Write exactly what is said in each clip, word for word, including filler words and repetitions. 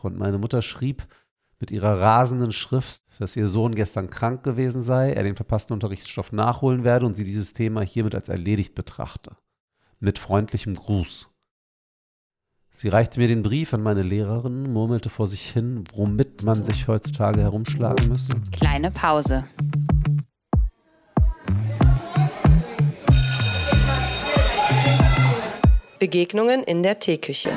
Und meine Mutter schrieb mit ihrer rasenden Schrift, dass ihr Sohn gestern krank gewesen sei, er den verpassten Unterrichtsstoff nachholen werde und sie dieses Thema hiermit als erledigt betrachte. Mit freundlichem Gruß. Sie reichte mir den Brief an meine Lehrerin, murmelte vor sich hin, womit man sich heutzutage herumschlagen müsse. Kleine Pause. Begegnungen in der Teeküche.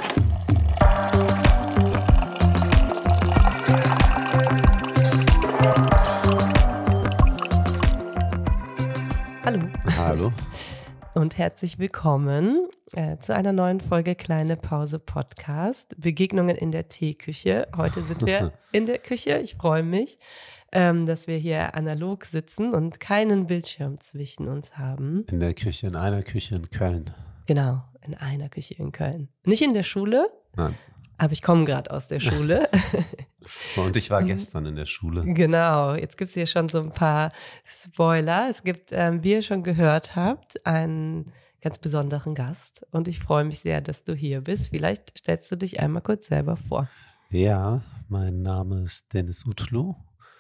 Hallo. Hallo. Und herzlich willkommen äh, zu einer neuen Folge Kleine Pause Podcast. Begegnungen in der Teeküche. Heute sind wir in der Küche. Ich freue mich, ähm, dass wir hier analog sitzen und keinen Bildschirm zwischen uns haben. In der Küche, in einer Küche in Köln. Genau, in einer Küche in Köln. Nicht in der Schule, Nein. Aber ich komme gerade aus der Schule. Und ich war gestern in der Schule. Genau, jetzt gibt es hier schon so ein paar Spoiler. Es gibt, ähm, wie ihr schon gehört habt, einen ganz besonderen Gast. Und ich freue mich sehr, dass du hier bist. Vielleicht stellst du dich einmal kurz selber vor. Ja, mein Name ist Dennis Utlu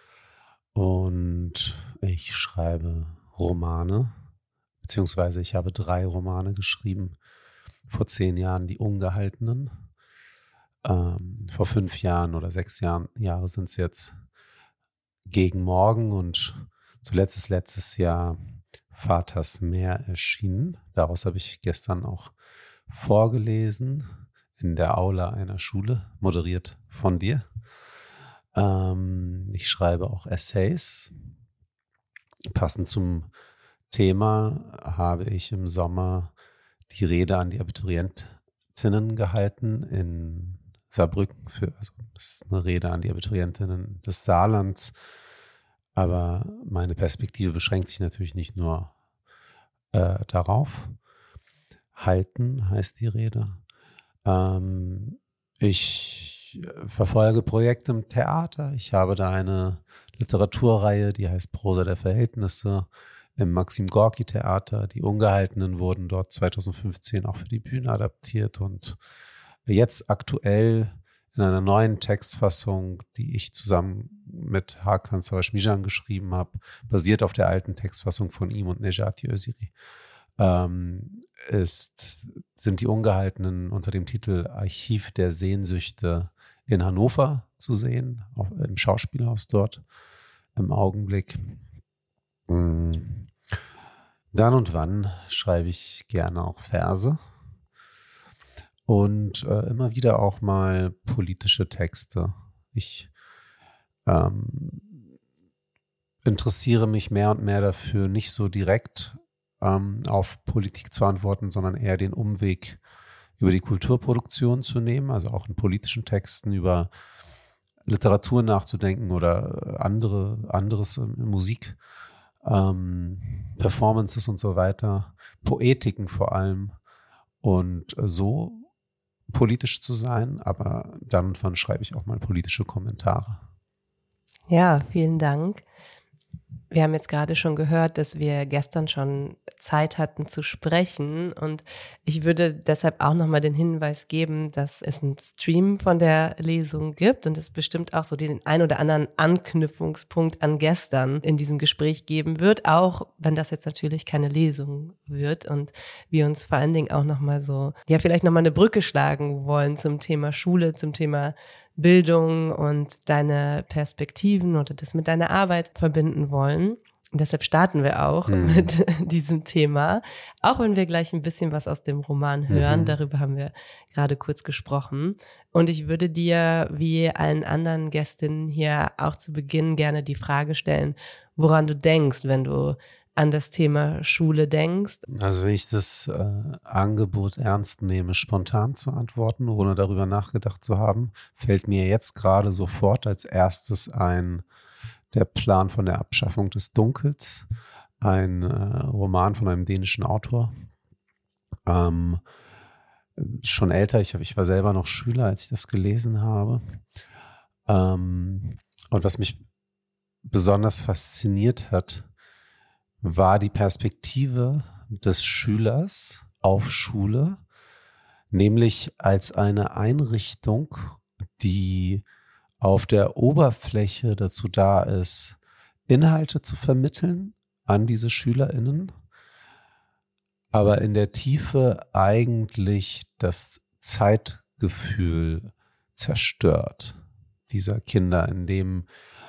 und ich schreibe Romane, beziehungsweise ich habe drei Romane geschrieben. Vor zehn Jahren die Ungehaltenen. Ähm, vor fünf Jahren oder sechs Jahren Jahre sind es jetzt Gegen Morgen und zuletzt ist letztes Jahr Vaters Meer erschienen. Daraus habe ich gestern auch vorgelesen in der Aula einer Schule, moderiert von dir. Ähm, ich schreibe auch Essays. Passend zum Thema habe ich im Sommer die Rede an die Abiturientinnen gehalten in Saarbrücken, für, also das ist eine Rede an die Abiturientinnen des Saarlands, aber meine Perspektive beschränkt sich natürlich nicht nur äh, darauf. Halten heißt die Rede. Ähm, ich verfolge Projekte im Theater. Ich habe da eine Literaturreihe, die heißt Prosa der Verhältnisse im Maxim Gorki Theater. Die Ungehaltenen wurden dort zweitausendfünfzehn auch für die Bühne adaptiert und jetzt aktuell in einer neuen Textfassung, die ich zusammen mit Hakan Savaşmijan geschrieben habe, basiert auf der alten Textfassung von ihm und Necati Öziri, ähm, ist, sind die Ungehaltenen unter dem Titel Archiv der Sehnsüchte in Hannover zu sehen, auch im Schauspielhaus dort im Augenblick. Dann und wann schreibe ich gerne auch Verse. Und äh, immer wieder auch mal politische Texte. Ich ähm, interessiere mich mehr und mehr dafür, nicht so direkt ähm, auf Politik zu antworten, sondern eher den Umweg über die Kulturproduktion zu nehmen, also auch in politischen Texten über Literatur nachzudenken oder andere anderes äh, Musik, ähm, Performances und so weiter, Poetiken vor allem. Und äh, so politisch zu sein, aber dann und wann schreibe ich auch mal politische Kommentare. Ja, vielen Dank. Wir haben jetzt gerade schon gehört, dass wir gestern schon Zeit hatten zu sprechen und ich würde deshalb auch nochmal den Hinweis geben, dass es einen Stream von der Lesung gibt und es bestimmt auch so den ein oder anderen Anknüpfungspunkt an gestern in diesem Gespräch geben wird, auch wenn das jetzt natürlich keine Lesung wird und wir uns vor allen Dingen auch nochmal so, ja vielleicht nochmal eine Brücke schlagen wollen zum Thema Schule, zum Thema Bildung und deine Perspektiven oder das mit deiner Arbeit verbinden wollen. Und deshalb starten wir auch mhm. mit diesem Thema, auch wenn wir gleich ein bisschen was aus dem Roman hören. Mhm. Darüber haben wir gerade kurz gesprochen. Und ich würde dir, wie allen anderen Gästinnen hier, auch zu Beginn gerne die Frage stellen, woran du denkst, wenn du an das Thema Schule denkst. Also wenn ich das äh, Angebot ernst nehme, spontan zu antworten, ohne darüber nachgedacht zu haben, fällt mir jetzt gerade sofort als erstes ein der Plan von der Abschaffung des Dunkels, ein äh, Roman von einem dänischen Autor. Ähm, schon älter, ich, hab, ich war selber noch Schüler, als ich das gelesen habe. Ähm, und was mich besonders fasziniert hat, war die Perspektive des Schülers auf Schule, nämlich als eine Einrichtung, die auf der Oberfläche dazu da ist, Inhalte zu vermitteln an diese SchülerInnen, aber in der Tiefe eigentlich das Zeitgefühl zerstört dieser Kinder, in dem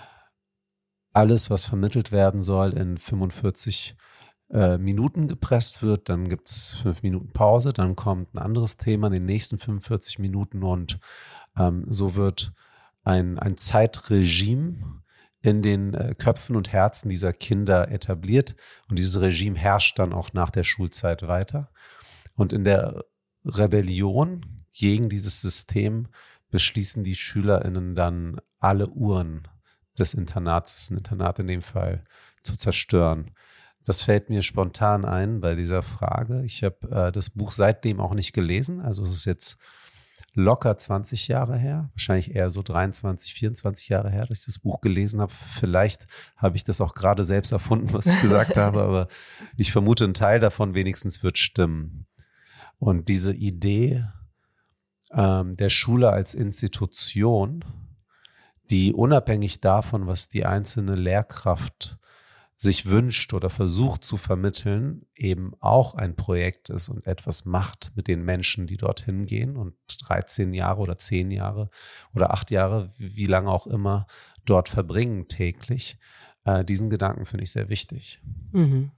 alles, was vermittelt werden soll, in fünfundvierzig äh, Minuten gepresst wird. Dann gibt es fünf Minuten Pause, dann kommt ein anderes Thema in den nächsten fünfundvierzig Minuten und ähm, so wird ein, ein Zeitregime in den äh, Köpfen und Herzen dieser Kinder etabliert und dieses Regime herrscht dann auch nach der Schulzeit weiter. Und in der Rebellion gegen dieses System beschließen die SchülerInnen dann, alle Uhren des Internats, das ist ein Internat in dem Fall, zu zerstören. Das fällt mir spontan ein bei dieser Frage. Ich habe äh, das Buch seitdem auch nicht gelesen, also es ist jetzt locker zwanzig Jahre her, wahrscheinlich eher so dreiundzwanzig, vierundzwanzig Jahre her, dass ich das Buch gelesen habe. Vielleicht habe ich das auch gerade selbst erfunden, was ich gesagt habe, aber ich vermute, ein Teil davon wenigstens wird stimmen. Und diese Idee ähm, der Schule als Institution, die unabhängig davon, was die einzelne Lehrkraft sich wünscht oder versucht zu vermitteln, eben auch ein Projekt ist und etwas macht mit den Menschen, die dorthin gehen und dreizehn Jahre oder zehn Jahre oder acht Jahre, wie lange auch immer, dort verbringen täglich. Äh, diesen Gedanken finde ich sehr wichtig. Mhm.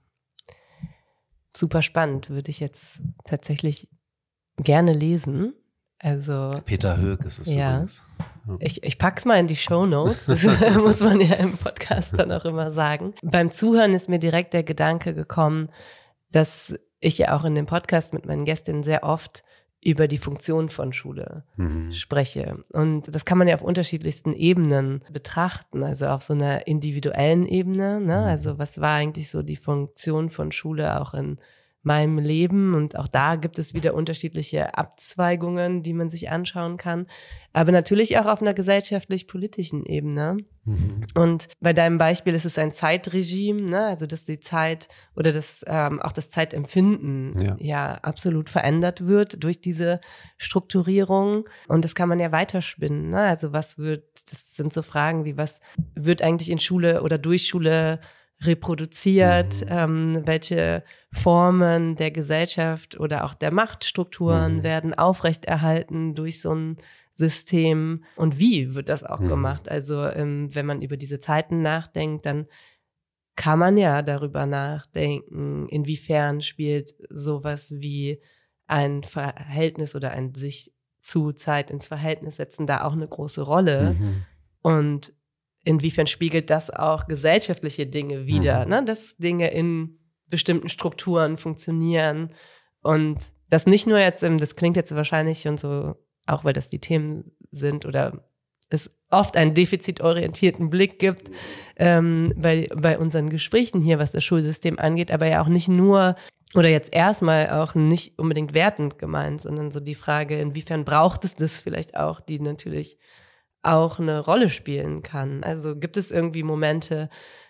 Super spannend, würde ich jetzt tatsächlich gerne lesen. Also Peter Höeg ist es ja. übrigens. Ja. Ich, ich pack's mal in die Shownotes, das muss man ja im Podcast dann auch immer sagen. Beim Zuhören ist mir direkt der Gedanke gekommen, dass ich ja auch in dem Podcast mit meinen Gästinnen sehr oft über die Funktion von Schule mhm. spreche. Und das kann man ja auf unterschiedlichsten Ebenen betrachten, also auf so einer individuellen Ebene, ne? Mhm. Also was war eigentlich so die Funktion von Schule auch in meinem Leben, und auch da gibt es wieder unterschiedliche Abzweigungen, die man sich anschauen kann, aber natürlich auch auf einer gesellschaftlich-politischen Ebene. Mhm. Und bei deinem Beispiel ist es ein Zeitregime, ne? Also dass die Zeit oder das ähm, auch das Zeitempfinden ja. ja absolut verändert wird durch diese Strukturierung, und das kann man ja weiterspinnen, ne? Also was wird, das sind so Fragen wie, was wird eigentlich in Schule oder durch Schule reproduziert, mhm. ähm, welche Formen der Gesellschaft oder auch der Machtstrukturen mhm. werden aufrechterhalten durch so ein System, und wie wird das auch mhm. gemacht? Also ähm, wenn man über diese Zeiten nachdenkt, dann kann man ja darüber nachdenken, inwiefern spielt sowas wie ein Verhältnis oder ein sich zu Zeit ins Verhältnis setzen da auch eine große Rolle, mhm. und inwiefern spiegelt das auch gesellschaftliche Dinge wider, mhm. ne? Dass Dinge in bestimmten Strukturen funktionieren und das nicht nur jetzt, das klingt jetzt wahrscheinlich schon so, auch weil das die Themen sind oder es oft einen defizitorientierten Blick gibt ähm, bei, bei unseren Gesprächen hier, was das Schulsystem angeht, aber ja auch nicht nur oder jetzt erstmal auch nicht unbedingt wertend gemeint, sondern so die Frage, inwiefern braucht es das vielleicht auch, die natürlich auch eine Rolle spielen kann. Also gibt es irgendwie Momente,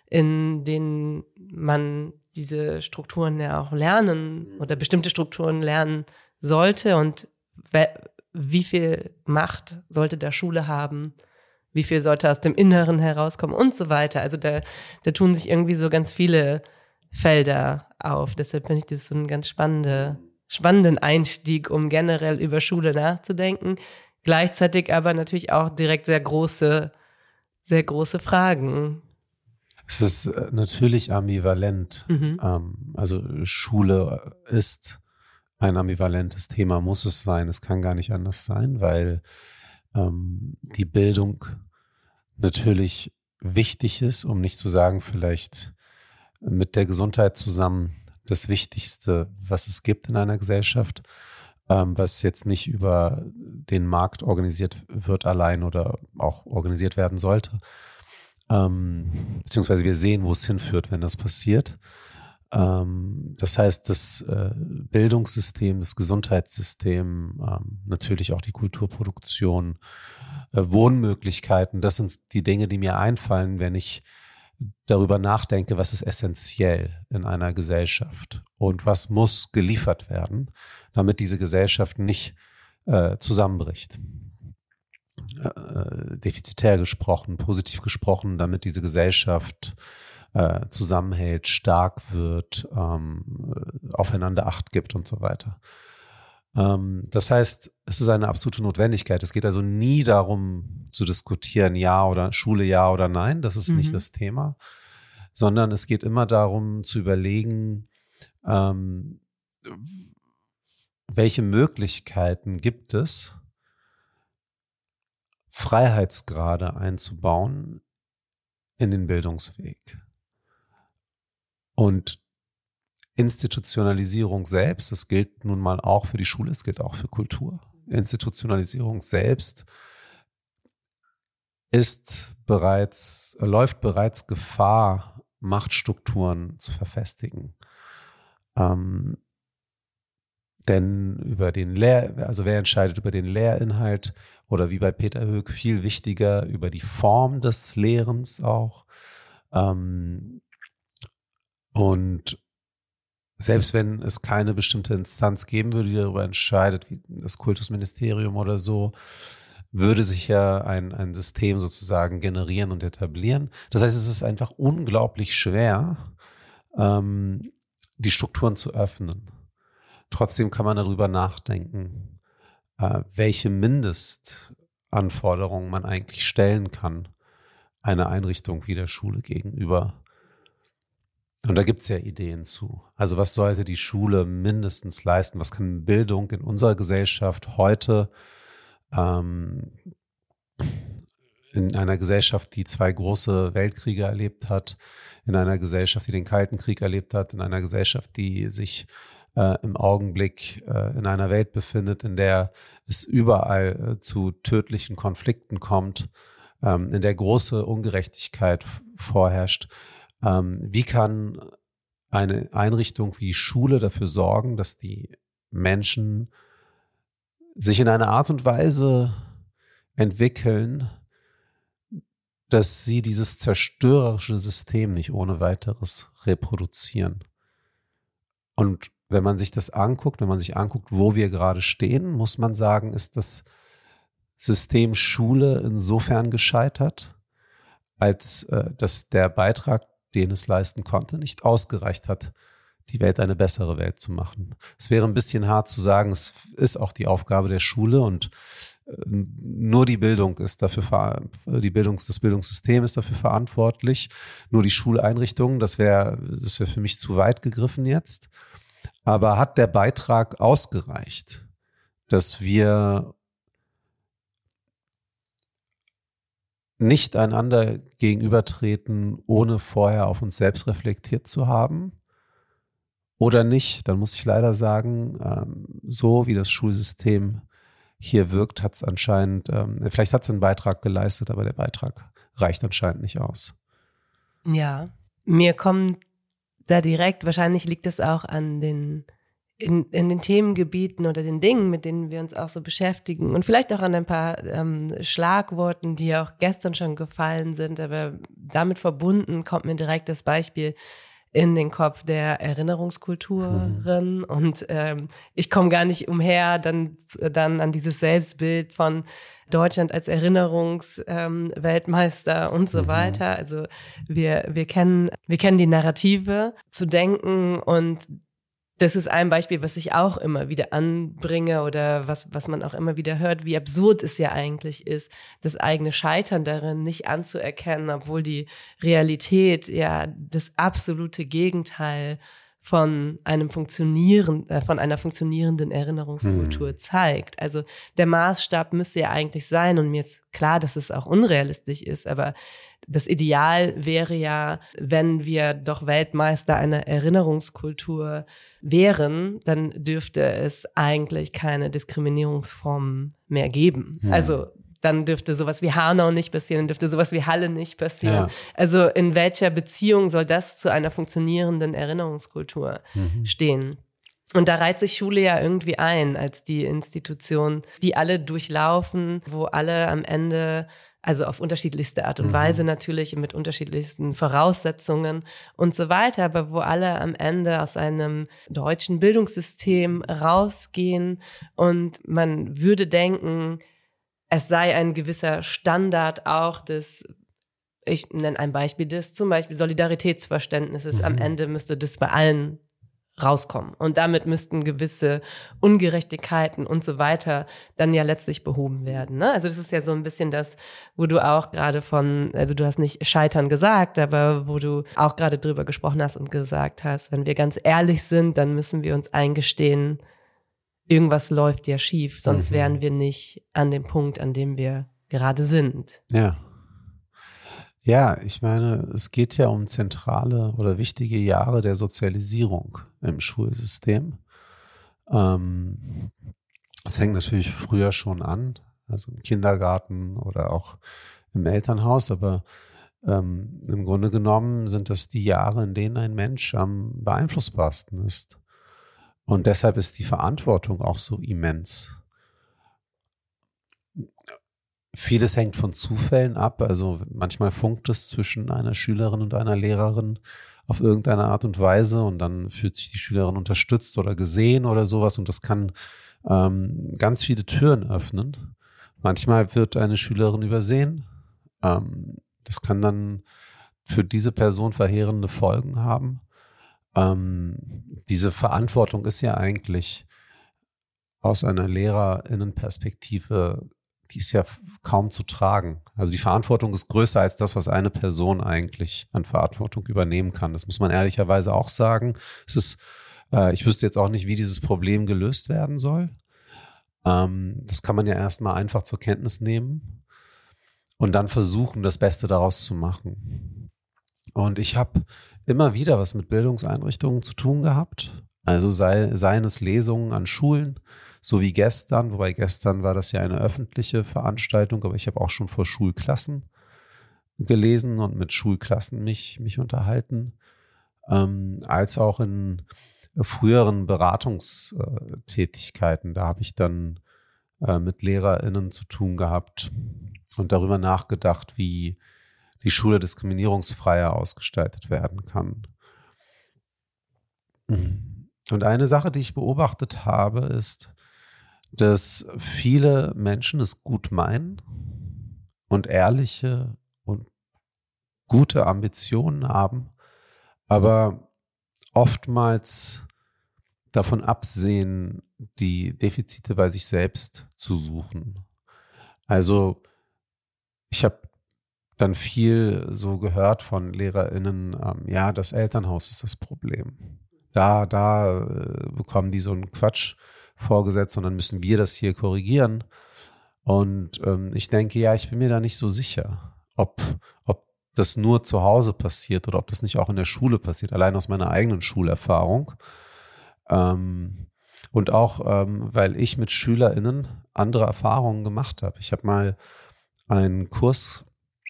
in denen man diese Strukturen ja auch lernen oder bestimmte Strukturen lernen sollte, und we- wie viel Macht sollte der Schule haben, wie viel sollte aus dem Inneren herauskommen und so weiter. Also da, da tun sich irgendwie so ganz viele Felder auf. Deshalb finde ich das so einen ganz spannende, spannenden Einstieg, um generell über Schule nachzudenken. Gleichzeitig aber natürlich auch direkt sehr große, sehr große Fragen. Es ist natürlich ambivalent. Mhm. Ähm, also Schule ist ein ambivalentes Thema, muss es sein. Es kann gar nicht anders sein, weil ähm, die Bildung natürlich wichtig ist, um nicht zu sagen, vielleicht mit der Gesundheit zusammen das Wichtigste, was es gibt in einer Gesellschaft. Ähm, was jetzt nicht über den Markt organisiert wird allein oder auch organisiert werden sollte. Ähm, beziehungsweise wir sehen, wo es hinführt, wenn das passiert. Ähm, das heißt, das äh, Bildungssystem, das Gesundheitssystem, ähm, natürlich auch die Kulturproduktion, äh, Wohnmöglichkeiten, das sind die Dinge, die mir einfallen, wenn ich darüber nachdenke, was ist essentiell in einer Gesellschaft und was muss geliefert werden, damit diese Gesellschaft nicht äh, zusammenbricht. äh, defizitär gesprochen, positiv gesprochen, damit diese Gesellschaft äh, zusammenhält, stark wird, ähm, aufeinander Acht gibt und so weiter. Ähm, das heißt, es ist eine absolute Notwendigkeit. Es geht also nie darum zu diskutieren, ja oder Schule, ja oder nein. Das ist mhm. nicht das Thema, sondern es geht immer darum zu überlegen, ähm, welche Möglichkeiten gibt es, Freiheitsgrade einzubauen in den Bildungsweg. Und Institutionalisierung selbst, das gilt nun mal auch für die Schule, es gilt auch für Kultur. Institutionalisierung selbst ist bereits, läuft bereits Gefahr, Machtstrukturen zu verfestigen. Ähm, denn über den Lehr, also wer entscheidet über den Lehrinhalt oder wie bei Peter Höck viel wichtiger über die Form des Lehrens auch. Ähm, und selbst wenn es keine bestimmte Instanz geben würde, die darüber entscheidet, wie das Kultusministerium oder so, würde sich ja ein, ein System sozusagen generieren und etablieren. Das heißt, es ist einfach unglaublich schwer, ähm, die Strukturen zu öffnen. Trotzdem kann man darüber nachdenken, äh, welche Mindestanforderungen man eigentlich stellen kann, einer Einrichtung wie der Schule gegenüber. Und da gibt es ja Ideen zu. Also was sollte die Schule mindestens leisten? Was kann Bildung in unserer Gesellschaft heute ähm, in einer Gesellschaft, die zwei große Weltkriege erlebt hat, in einer Gesellschaft, die den Kalten Krieg erlebt hat, in einer Gesellschaft, die sich äh, im Augenblick äh, in einer Welt befindet, in der es überall äh, zu tödlichen Konflikten kommt, ähm, in der große Ungerechtigkeit f- vorherrscht. Ähm, wie kann eine Einrichtung wie Schule dafür sorgen, dass die Menschen sich in einer Art und Weise entwickeln, dass sie dieses zerstörerische System nicht ohne weiteres reproduzieren? Und wenn man sich das anguckt, wenn man sich anguckt, wo wir gerade stehen, muss man sagen, ist das System Schule insofern gescheitert, als äh, dass der Beitrag, den es leisten konnte, nicht ausgereicht hat, die Welt eine bessere Welt zu machen. Es wäre ein bisschen hart zu sagen, es ist auch die Aufgabe der Schule und äh, nur die Bildung ist dafür, die Bildungs, das Bildungssystem ist dafür verantwortlich, nur die Schuleinrichtungen, das wäre, das wäre für mich zu weit gegriffen jetzt. Aber hat der Beitrag ausgereicht, dass wir nicht einander gegenübertreten, ohne vorher auf uns selbst reflektiert zu haben? Oder nicht? Dann muss ich leider sagen, ähm, so wie das Schulsystem hier wirkt, hat es anscheinend, ähm, vielleicht hat es einen Beitrag geleistet, aber der Beitrag reicht anscheinend nicht aus. Ja, mir kommt da direkt, wahrscheinlich liegt es auch an den In, in den Themengebieten oder den Dingen, mit denen wir uns auch so beschäftigen und vielleicht auch an ein paar ähm, Schlagworten, die auch gestern schon gefallen sind, aber damit verbunden kommt mir direkt das Beispiel in den Kopf der Erinnerungskulturin mhm. und ähm, ich komme gar nicht umher, dann, dann an dieses Selbstbild von Deutschland als Erinnerungsweltmeister ähm, und so mhm. weiter. Also wir, wir kennen, wir kennen die Narrative zu denken und das ist ein Beispiel, was ich auch immer wieder anbringe oder was, was man auch immer wieder hört, wie absurd es ja eigentlich ist, das eigene Scheitern darin nicht anzuerkennen, obwohl die Realität ja das absolute Gegenteil von einem funktionieren, äh, von einer funktionierenden Erinnerungskultur hm. zeigt. Also der Maßstab müsste ja eigentlich sein und mir ist klar, dass es auch unrealistisch ist, aber das Ideal wäre ja, wenn wir doch Weltmeister einer Erinnerungskultur wären, dann dürfte es eigentlich keine Diskriminierungsformen mehr geben. Ja. Also dann dürfte sowas wie Hanau nicht passieren, dann dürfte sowas wie Halle nicht passieren. Ja. Also in welcher Beziehung soll das zu einer funktionierenden Erinnerungskultur mhm. stehen? Und da reiht sich Schule ja irgendwie ein als die Institution, die alle durchlaufen, wo alle am Ende, also auf unterschiedlichste Art und mhm. Weise natürlich, mit unterschiedlichsten Voraussetzungen und so weiter, aber wo alle am Ende aus einem deutschen Bildungssystem rausgehen und man würde denken, es sei ein gewisser Standard auch des, ich nenne ein Beispiel, des zum Beispiel Solidaritätsverständnisses. Mhm. Am Ende müsste das bei allen rauskommen. Und damit müssten gewisse Ungerechtigkeiten und so weiter dann ja letztlich behoben werden. Ne? Also das ist ja so ein bisschen das, wo du auch gerade von, also du hast nicht Scheitern gesagt, aber wo du auch gerade drüber gesprochen hast und gesagt hast, wenn wir ganz ehrlich sind, dann müssen wir uns eingestehen, irgendwas läuft ja schief, sonst mhm. wären wir nicht an dem Punkt, an dem wir gerade sind. Ja. Ja, ich meine, es geht ja um zentrale oder wichtige Jahre der Sozialisierung im Schulsystem. Ähm, das fängt natürlich früher schon an, also im Kindergarten oder auch im Elternhaus, aber ähm, im Grunde genommen sind das die Jahre, in denen ein Mensch am beeinflussbarsten ist. Und deshalb ist die Verantwortung auch so immens. Vieles hängt von Zufällen ab, also manchmal funkt es zwischen einer Schülerin und einer Lehrerin auf irgendeine Art und Weise und dann fühlt sich die Schülerin unterstützt oder gesehen oder sowas und das kann ähm, ganz viele Türen öffnen. Manchmal wird eine Schülerin übersehen. Ähm, das kann dann für diese Person verheerende Folgen haben. Ähm, diese Verantwortung ist ja eigentlich aus einer LehrerInnenperspektive, die ist ja kaum zu tragen. Also die Verantwortung ist größer als das, was eine Person eigentlich an Verantwortung übernehmen kann. Das muss man ehrlicherweise auch sagen. Es ist, äh, ich wüsste jetzt auch nicht, wie dieses Problem gelöst werden soll. Ähm, das kann man ja erstmal einfach zur Kenntnis nehmen und dann versuchen, das Beste daraus zu machen. Und ich habe immer wieder was mit Bildungseinrichtungen zu tun gehabt. Also sei, seien es Lesungen an Schulen, so wie gestern, wobei gestern war das ja eine öffentliche Veranstaltung, aber ich habe auch schon vor Schulklassen gelesen und mit Schulklassen mich, mich unterhalten, ähm, als auch in früheren Beratungstätigkeiten. Da habe ich dann äh, mit LehrerInnen zu tun gehabt und darüber nachgedacht, wie die Schule diskriminierungsfreier ausgestaltet werden kann. Und eine Sache, die ich beobachtet habe, ist, dass viele Menschen es gut meinen und ehrliche und gute Ambitionen haben, aber oftmals davon absehen, die Defizite bei sich selbst zu suchen. Also ich habe dann viel so gehört von LehrerInnen, ähm, ja, das Elternhaus ist das Problem. Da, da äh, bekommen die so einen Quatsch vorgesetzt und dann müssen wir das hier korrigieren. Und ähm, ich denke, ja, ich bin mir da nicht so sicher, ob, ob das nur zu Hause passiert oder ob das nicht auch in der Schule passiert, allein aus meiner eigenen Schulerfahrung. Ähm, und auch, ähm, weil ich mit SchülerInnen andere Erfahrungen gemacht habe. Ich habe mal einen Kurs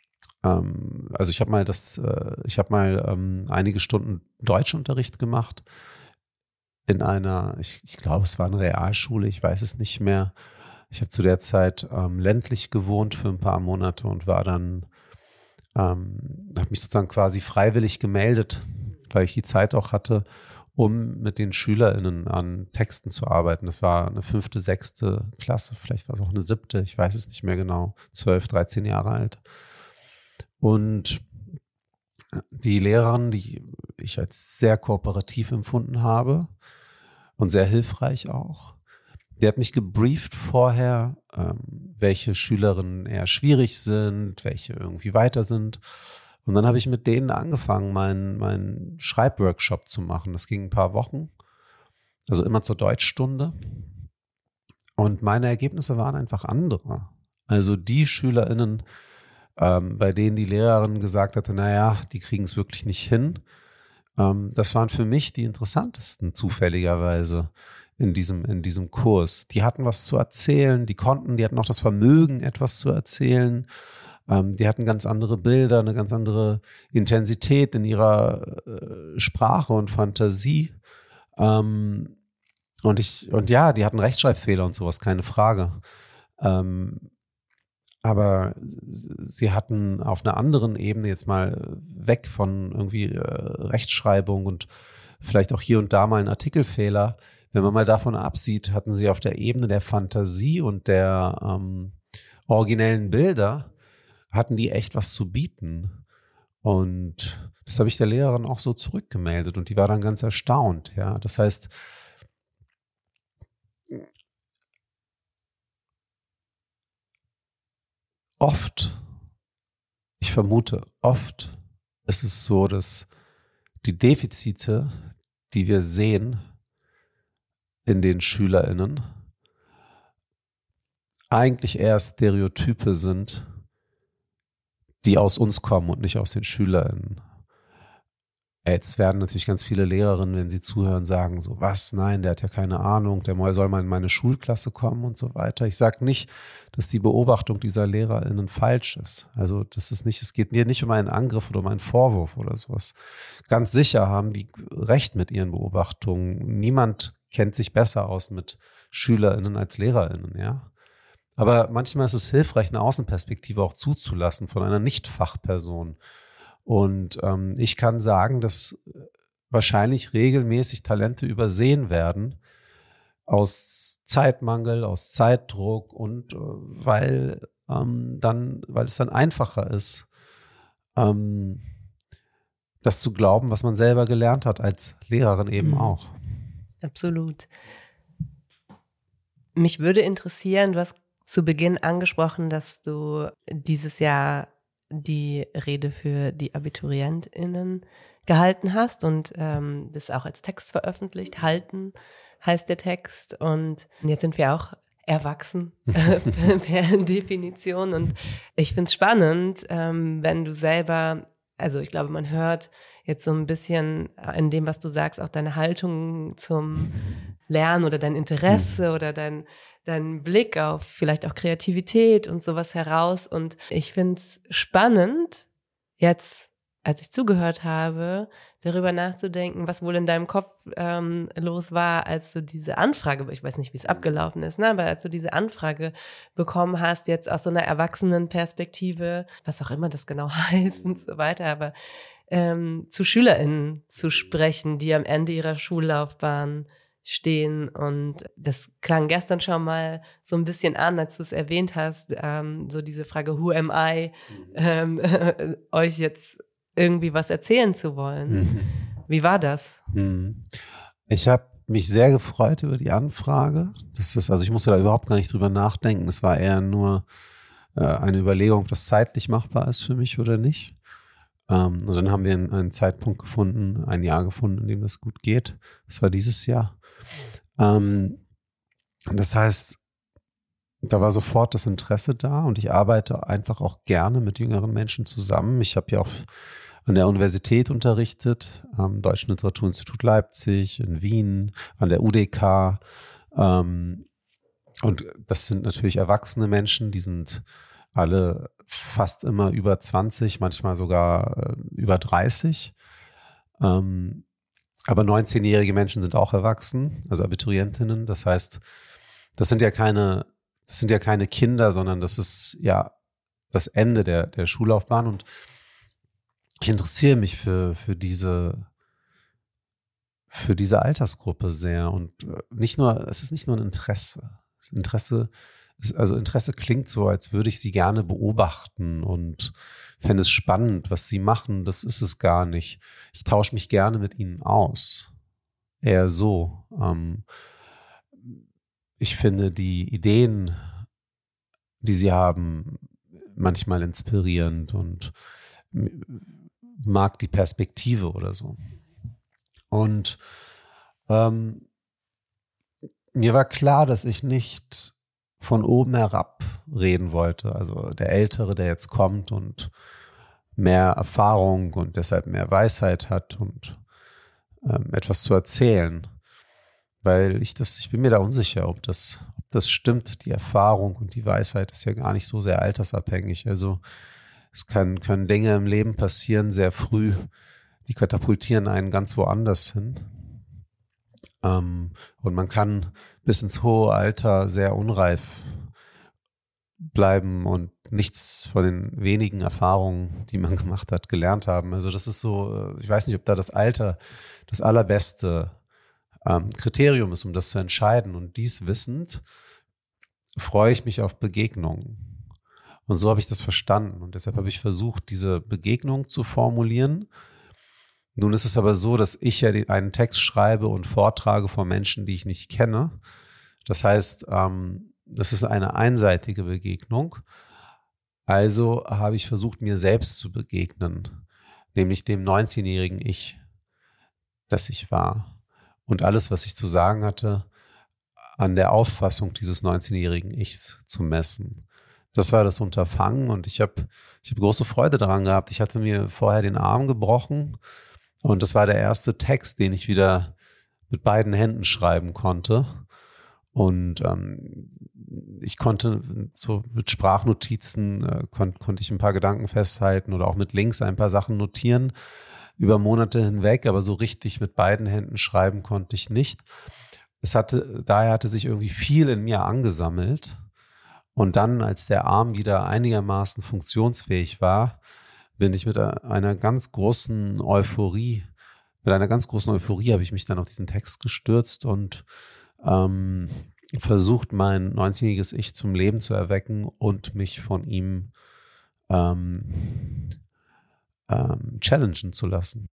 Also ich habe mal das, ich habe mal ähm, einige Stunden Deutschunterricht gemacht in einer, ich, ich glaube, es war eine Realschule, ich weiß es nicht mehr. Ich habe zu der Zeit ähm, ländlich gewohnt für ein paar Monate und war dann, ähm, habe mich sozusagen quasi freiwillig gemeldet, weil ich die Zeit auch hatte, um mit den SchülerInnen an Texten zu arbeiten. Das war eine fünfte, sechste Klasse, vielleicht war es auch eine siebte, ich weiß es nicht mehr genau, zwölf, dreizehn Jahre alt. Und die Lehrerin, die ich als sehr kooperativ empfunden habe und sehr hilfreich auch, die hat mich gebrieft vorher, ähm, welche Schülerinnen eher schwierig sind, welche irgendwie weiter sind. Und dann habe ich mit denen angefangen, meinen meinen Schreibworkshop zu machen. Das ging ein paar Wochen, also immer zur Deutschstunde. Und meine Ergebnisse waren einfach andere. Also die SchülerInnen, Ähm, bei denen die Lehrerin gesagt hatte, naja, die kriegen es wirklich nicht hin. Ähm, das waren für mich die interessantesten zufälligerweise in diesem, in diesem Kurs. Die hatten was zu erzählen, die konnten, die hatten auch das Vermögen, etwas zu erzählen. Ähm, die hatten ganz andere Bilder, eine ganz andere Intensität in ihrer äh, Sprache und Fantasie. Ähm, und ich, und ja, die hatten Rechtschreibfehler und sowas, keine Frage. Ähm, Aber sie hatten auf einer anderen Ebene jetzt mal weg von irgendwie äh, Rechtschreibung und vielleicht auch hier und da mal einen Artikelfehler. Wenn man mal davon absieht, hatten sie auf der Ebene der Fantasie und der ähm, originellen Bilder hatten die echt was zu bieten. Und das habe ich der Lehrerin auch so zurückgemeldet und die war dann ganz erstaunt. Ja, das heißt, oft, ich vermute, oft ist es so, dass die Defizite, die wir sehen in den SchülerInnen, eigentlich eher Stereotype sind, die aus uns kommen und nicht aus den SchülerInnen. Jetzt werden natürlich ganz viele Lehrerinnen, wenn sie zuhören, sagen so, was, nein, der hat ja keine Ahnung, der soll mal in meine Schulklasse kommen und so weiter. Ich sage nicht, dass die Beobachtung dieser LehrerInnen falsch ist. Also das ist nicht, es geht hier nicht um einen Angriff oder um einen Vorwurf oder sowas. Ganz sicher haben die recht mit ihren Beobachtungen. Niemand kennt sich besser aus mit SchülerInnen als LehrerInnen, ja. Aber manchmal ist es hilfreich, eine Außenperspektive auch zuzulassen von einer Nicht-Fachperson. Und ähm, ich kann sagen, dass wahrscheinlich regelmäßig Talente übersehen werden aus Zeitmangel, aus Zeitdruck und äh, weil ähm, dann, weil es dann einfacher ist, ähm, das zu glauben, was man selber gelernt hat als Lehrerin eben mhm. auch. Absolut. Mich würde interessieren, du hast zu Beginn angesprochen, dass du dieses Jahr die Rede für die AbiturientInnen gehalten hast und ähm, das auch als Text veröffentlicht. Halten heißt der Text und jetzt sind wir auch erwachsen per Definition und ich finde es spannend, ähm, wenn du selber, also ich glaube, man hört jetzt so ein bisschen in dem, was du sagst, auch deine Haltung zum Lernen oder dein Interesse oder dein dein Blick auf vielleicht auch Kreativität und sowas heraus. Und ich finde es spannend, jetzt, als ich zugehört habe, darüber nachzudenken, was wohl in deinem Kopf ähm, los war, als du diese Anfrage, ich weiß nicht, wie es abgelaufen ist, ne, aber als du diese Anfrage bekommen hast, jetzt aus so einer Erwachsenenperspektive, was auch immer das genau heißt und so weiter, aber ähm, zu SchülerInnen zu sprechen, die am Ende ihrer Schullaufbahn stehen und das klang gestern schon mal so ein bisschen an, als du es erwähnt hast, ähm, so diese Frage, who am I, ähm, äh, euch jetzt irgendwie was erzählen zu wollen. Mhm. Wie war das? Ich habe mich sehr gefreut über die Anfrage. Das ist, also ich musste da überhaupt gar nicht drüber nachdenken. Es war eher nur äh, eine Überlegung, ob das zeitlich machbar ist für mich oder nicht. Ähm, und dann haben wir einen, einen Zeitpunkt gefunden, ein Jahr gefunden, in dem das gut geht. Das war dieses Jahr. Ähm, das heißt, da war sofort das Interesse da und ich arbeite einfach auch gerne mit jüngeren Menschen zusammen. Ich habe ja auch an der Universität unterrichtet, am Deutschen Literaturinstitut Leipzig, in Wien, an der U D K. Ähm, und das sind natürlich erwachsene Menschen, die sind alle fast immer über zwanzig, manchmal sogar äh, über dreißig. Ähm, aber neunzehnjährige Menschen sind auch erwachsen, also Abiturientinnen. Das heißt, das sind ja keine, das sind ja keine Kinder, sondern das ist ja das Ende der, der Schullaufbahn. Und ich interessiere mich für, für diese, für diese Altersgruppe sehr. Und nicht nur, es ist nicht nur ein Interesse. Das Interesse ist, also Interesse klingt so, als würde ich sie gerne beobachten und fände es spannend, was sie machen. Das ist es gar nicht. Ich tausche mich gerne mit ihnen aus. Eher so. Ähm, ich finde die Ideen, die sie haben, manchmal inspirierend und mag die Perspektive oder so. Und ähm, mir war klar, dass ich nicht von oben herab reden wollte. Also der Ältere, der jetzt kommt und mehr Erfahrung und deshalb mehr Weisheit hat und ähm, etwas zu erzählen. Weil ich das, ich bin mir da unsicher, ob das, ob das stimmt. Die Erfahrung und die Weisheit ist ja gar nicht so sehr altersabhängig. Also es kann, können Dinge im Leben passieren, sehr früh, die katapultieren einen ganz woanders hin. Ähm, und man kann bis ins hohe Alter sehr unreif bleiben und nichts von den wenigen Erfahrungen, die man gemacht hat, gelernt haben. Also das ist so, ich weiß nicht, ob da das Alter das allerbeste ähm, Kriterium ist, um das zu entscheiden. Und dies wissend freue ich mich auf Begegnungen. Und so habe ich das verstanden. Und deshalb habe ich versucht, diese Begegnung zu formulieren. Nun ist es aber so, dass ich ja einen Text schreibe und vortrage vor Menschen, die ich nicht kenne. Das heißt, ähm, das ist eine einseitige Begegnung. Also habe ich versucht, mir selbst zu begegnen, nämlich dem neunzehnjährigen Ich, das ich war. Und alles, was ich zu sagen hatte, an der Auffassung dieses neunzehnjährigen Ichs zu messen. Das war das Unterfangen und ich habe ich hab große Freude daran gehabt. Ich hatte mir vorher den Arm gebrochen und das war der erste Text, den ich wieder mit beiden Händen schreiben konnte. Und ähm, ich konnte so mit Sprachnotizen, äh, kon- konnte ich ein paar Gedanken festhalten oder auch mit Links ein paar Sachen notieren über Monate hinweg, aber so richtig mit beiden Händen schreiben konnte ich nicht. Es hatte, daher hatte sich irgendwie viel in mir angesammelt. Und dann, als der Arm wieder einigermaßen funktionsfähig war, bin ich mit einer ganz großen Euphorie, mit einer ganz großen Euphorie habe ich mich dann auf diesen Text gestürzt und ähm, versucht, mein neunzehnjähriges Ich zum Leben zu erwecken und mich von ihm ähm, ähm, challengen zu lassen.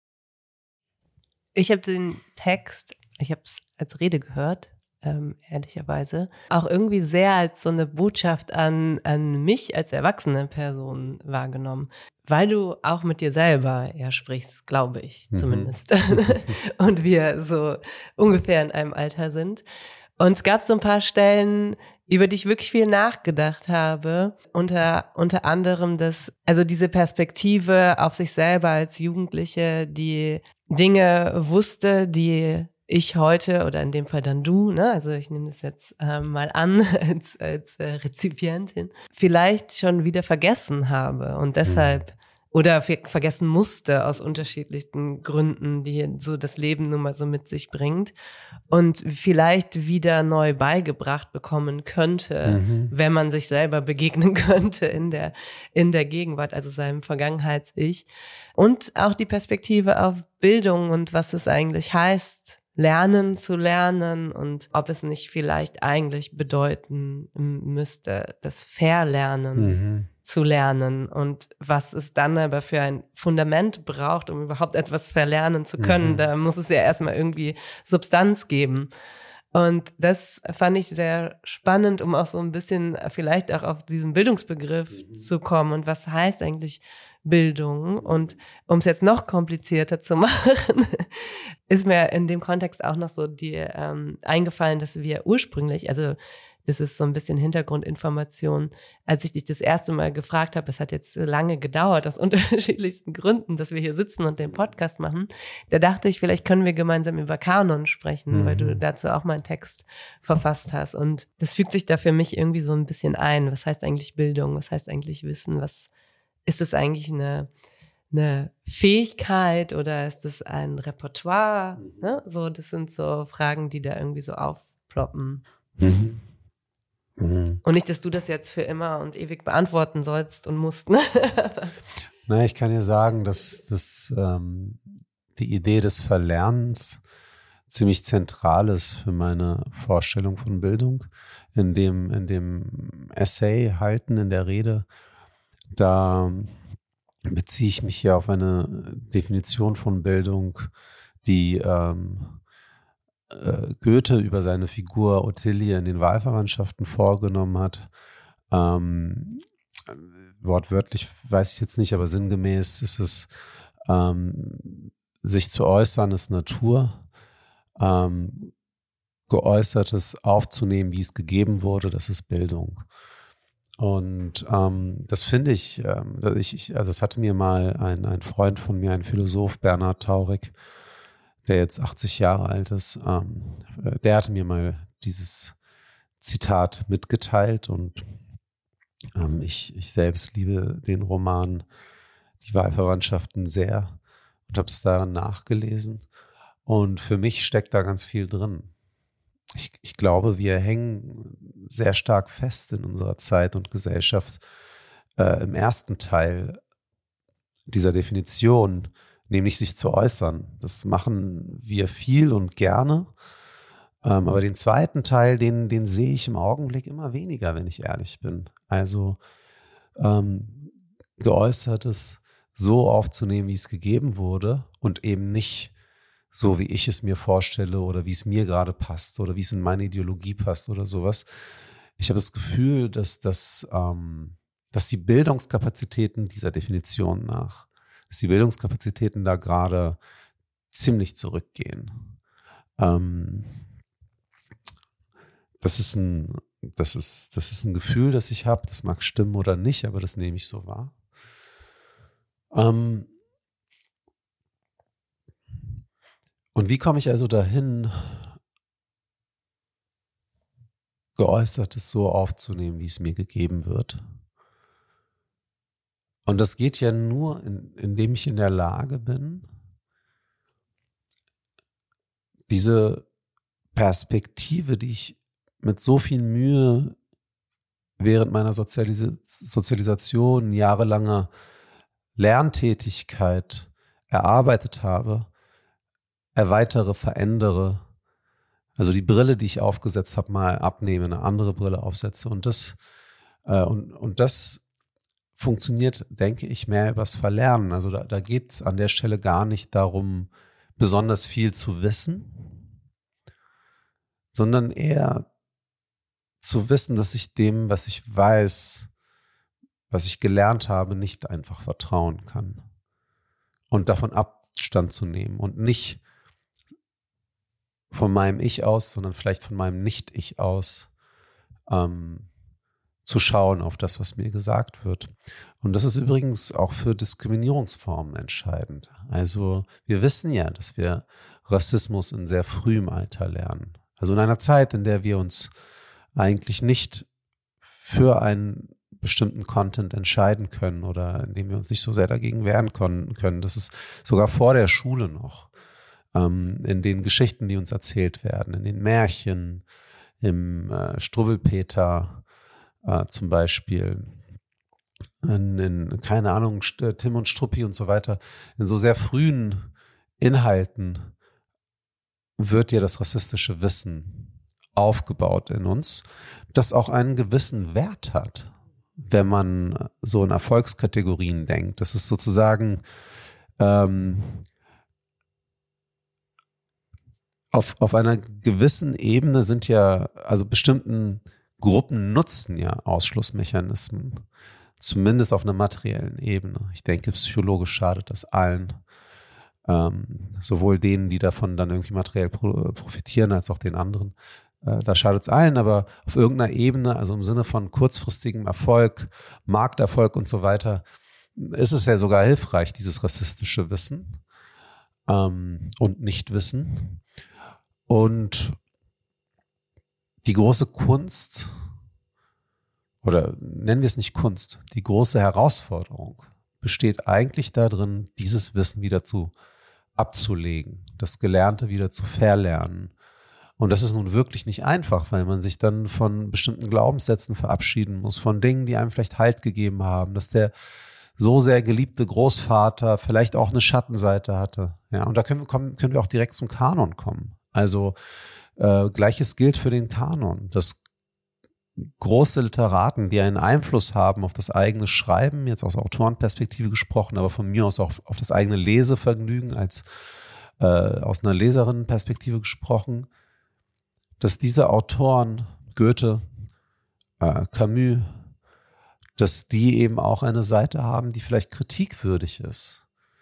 Ich habe den Text, ich habe es als Rede gehört, ähm, ehrlicherweise, auch irgendwie sehr als so eine Botschaft an, an mich als erwachsene Person wahrgenommen, weil du auch mit dir selber ja sprichst, glaube ich zumindest. Mhm. Und wir so ungefähr in einem Alter sind. Und es gab so ein paar Stellen, über die ich wirklich viel nachgedacht habe. Unter, unter anderem das, also diese Perspektive auf sich selber als Jugendliche, die Dinge wusste, die ich heute, oder in dem Fall dann du, ne, also ich nehme das jetzt äh, mal an als, als äh, Rezipientin, vielleicht schon wieder vergessen habe und deshalb, mhm. oder vergessen musste aus unterschiedlichen Gründen, die so das Leben nun mal so mit sich bringt und vielleicht wieder neu beigebracht bekommen könnte, mhm. wenn man sich selber begegnen könnte in der, in der Gegenwart, also seinem Vergangenheits-Ich. Und auch die Perspektive auf Bildung und was es eigentlich heißt, lernen zu lernen und ob es nicht vielleicht eigentlich bedeuten müsste, das Verlernen mhm. zu lernen und was es dann aber für ein Fundament braucht, um überhaupt etwas verlernen zu können. Mhm. Da muss es ja erstmal irgendwie Substanz geben. Und das fand ich sehr spannend, um auch so ein bisschen vielleicht auch auf diesen Bildungsbegriff mhm. zu kommen und was heißt eigentlich Bildung. Und um es jetzt noch komplizierter zu machen, ist mir in dem Kontext auch noch so die ähm, eingefallen, dass wir ursprünglich, also das ist so ein bisschen Hintergrundinformation, als ich dich das erste Mal gefragt habe, es hat jetzt lange gedauert, aus unterschiedlichsten Gründen, dass wir hier sitzen und den Podcast machen, da dachte ich, vielleicht können wir gemeinsam über Kanon sprechen, mhm. weil du dazu auch mal einen Text verfasst hast. Und das fügt sich da für mich irgendwie so ein bisschen ein. Was heißt eigentlich Bildung? Was heißt eigentlich Wissen? Was ist es eigentlich eine eine Fähigkeit oder ist es ein Repertoire? Ne? So, das sind so Fragen, die da irgendwie so aufploppen. Mhm. Mhm. Und nicht, dass du das jetzt für immer und ewig beantworten sollst und musst. Ne? Na, ich kann dir sagen, dass, dass ähm, die Idee des Verlernens ziemlich zentral ist für meine Vorstellung von Bildung. In dem, in dem Essay halten, in der Rede, da beziehe ich mich ja auf eine Definition von Bildung, die ähm, äh, Goethe über seine Figur Ottilie in den Wahlverwandtschaften vorgenommen hat. Ähm, wortwörtlich weiß ich jetzt nicht, aber sinngemäß ist es, ähm, sich zu äußern ist Natur, ähm, Geäußertes aufzunehmen, wie es gegeben wurde, das ist Bildung. Und ähm, das finde ich, ähm, ich, ich, also es hatte mir mal ein, ein Freund von mir, ein Philosoph, Bernhard Taurig, der jetzt achtzig Jahre alt ist, ähm, der hatte mir mal dieses Zitat mitgeteilt und ähm, ich, ich selbst liebe den Roman Die Wahlverwandtschaften sehr und habe es darin nachgelesen. Und für mich steckt da ganz viel drin. Ich, ich glaube, wir hängen sehr stark fest in unserer Zeit und Gesellschaft äh, im ersten Teil dieser Definition, nämlich sich zu äußern. Das machen wir viel und gerne. Ähm, aber den zweiten Teil, den, den sehe ich im Augenblick immer weniger, wenn ich ehrlich bin. Also ähm, Geäußertes so aufzunehmen, wie es gegeben wurde und eben nicht so, wie ich es mir vorstelle oder wie es mir gerade passt oder wie es in meine Ideologie passt oder sowas. Ich habe das Gefühl, dass, dass, ähm, dass die Bildungskapazitäten dieser Definition nach, dass die Bildungskapazitäten da gerade ziemlich zurückgehen. Ähm, das ist ein, das ist, das ist ein Gefühl, das ich habe. Das mag stimmen oder nicht, aber das nehme ich so wahr. Ähm, und wie komme ich also dahin, Geäußertes so aufzunehmen, wie es mir gegeben wird? Und das geht ja nur, in, indem ich in der Lage bin, diese Perspektive, die ich mit so viel Mühe während meiner Sozialis- Sozialisation, jahrelanger Lerntätigkeit erarbeitet habe, erweitere, verändere. Also die Brille, die ich aufgesetzt habe, mal abnehme, eine andere Brille aufsetze. Und das, äh, und, und das funktioniert, denke ich, mehr übers Verlernen. Also da, da geht es an der Stelle gar nicht darum, besonders viel zu wissen, sondern eher zu wissen, dass ich dem, was ich weiß, was ich gelernt habe, nicht einfach vertrauen kann. Und davon Abstand zu nehmen und nicht von meinem Ich aus, sondern vielleicht von meinem Nicht-Ich aus ähm, zu schauen auf das, was mir gesagt wird. Und das ist übrigens auch für Diskriminierungsformen entscheidend. Also wir wissen ja, dass wir Rassismus in sehr frühem Alter lernen. Also in einer Zeit, in der wir uns eigentlich nicht für einen bestimmten Content entscheiden können oder in dem wir uns nicht so sehr dagegen wehren können. Das ist sogar vor der Schule noch. Ähm, in den Geschichten, die uns erzählt werden, in den Märchen, im äh, Struwwelpeter äh, zum Beispiel, in, in, keine Ahnung, Tim und Struppi und so weiter, in so sehr frühen Inhalten wird ja das rassistische Wissen aufgebaut in uns, das auch einen gewissen Wert hat, wenn man so in Erfolgskategorien denkt. Das ist sozusagen ähm, auf, auf einer gewissen Ebene sind ja, also bestimmten Gruppen nutzen ja Ausschlussmechanismen, zumindest auf einer materiellen Ebene. Ich denke, psychologisch schadet das allen. Ähm, sowohl denen, die davon dann irgendwie materiell pro, profitieren, als auch den anderen. Äh, da schadet es allen, aber auf irgendeiner Ebene, also im Sinne von kurzfristigem Erfolg, Markterfolg und so weiter, ist es ja sogar hilfreich, dieses rassistische Wissen ähm, und Nichtwissen. Und die große Kunst, oder nennen wir es nicht Kunst, die große Herausforderung besteht eigentlich darin, dieses Wissen wieder zu abzulegen, das Gelernte wieder zu verlernen. Und das ist nun wirklich nicht einfach, weil man sich dann von bestimmten Glaubenssätzen verabschieden muss, von Dingen, die einem vielleicht Halt gegeben haben, dass der so sehr geliebte Großvater vielleicht auch eine Schattenseite hatte. Ja, und da können wir, kommen, können wir auch direkt zum Kanon kommen. Also äh, Gleiches gilt für den Kanon. Das große Literaten, die einen Einfluss haben auf das eigene Schreiben, jetzt aus Autorenperspektive gesprochen, aber von mir aus auch auf das eigene Lesevergnügen als äh, aus einer Leserinnenperspektive gesprochen, dass diese Autoren, Goethe, äh, Camus, dass die eben auch eine Seite haben, die vielleicht kritikwürdig ist.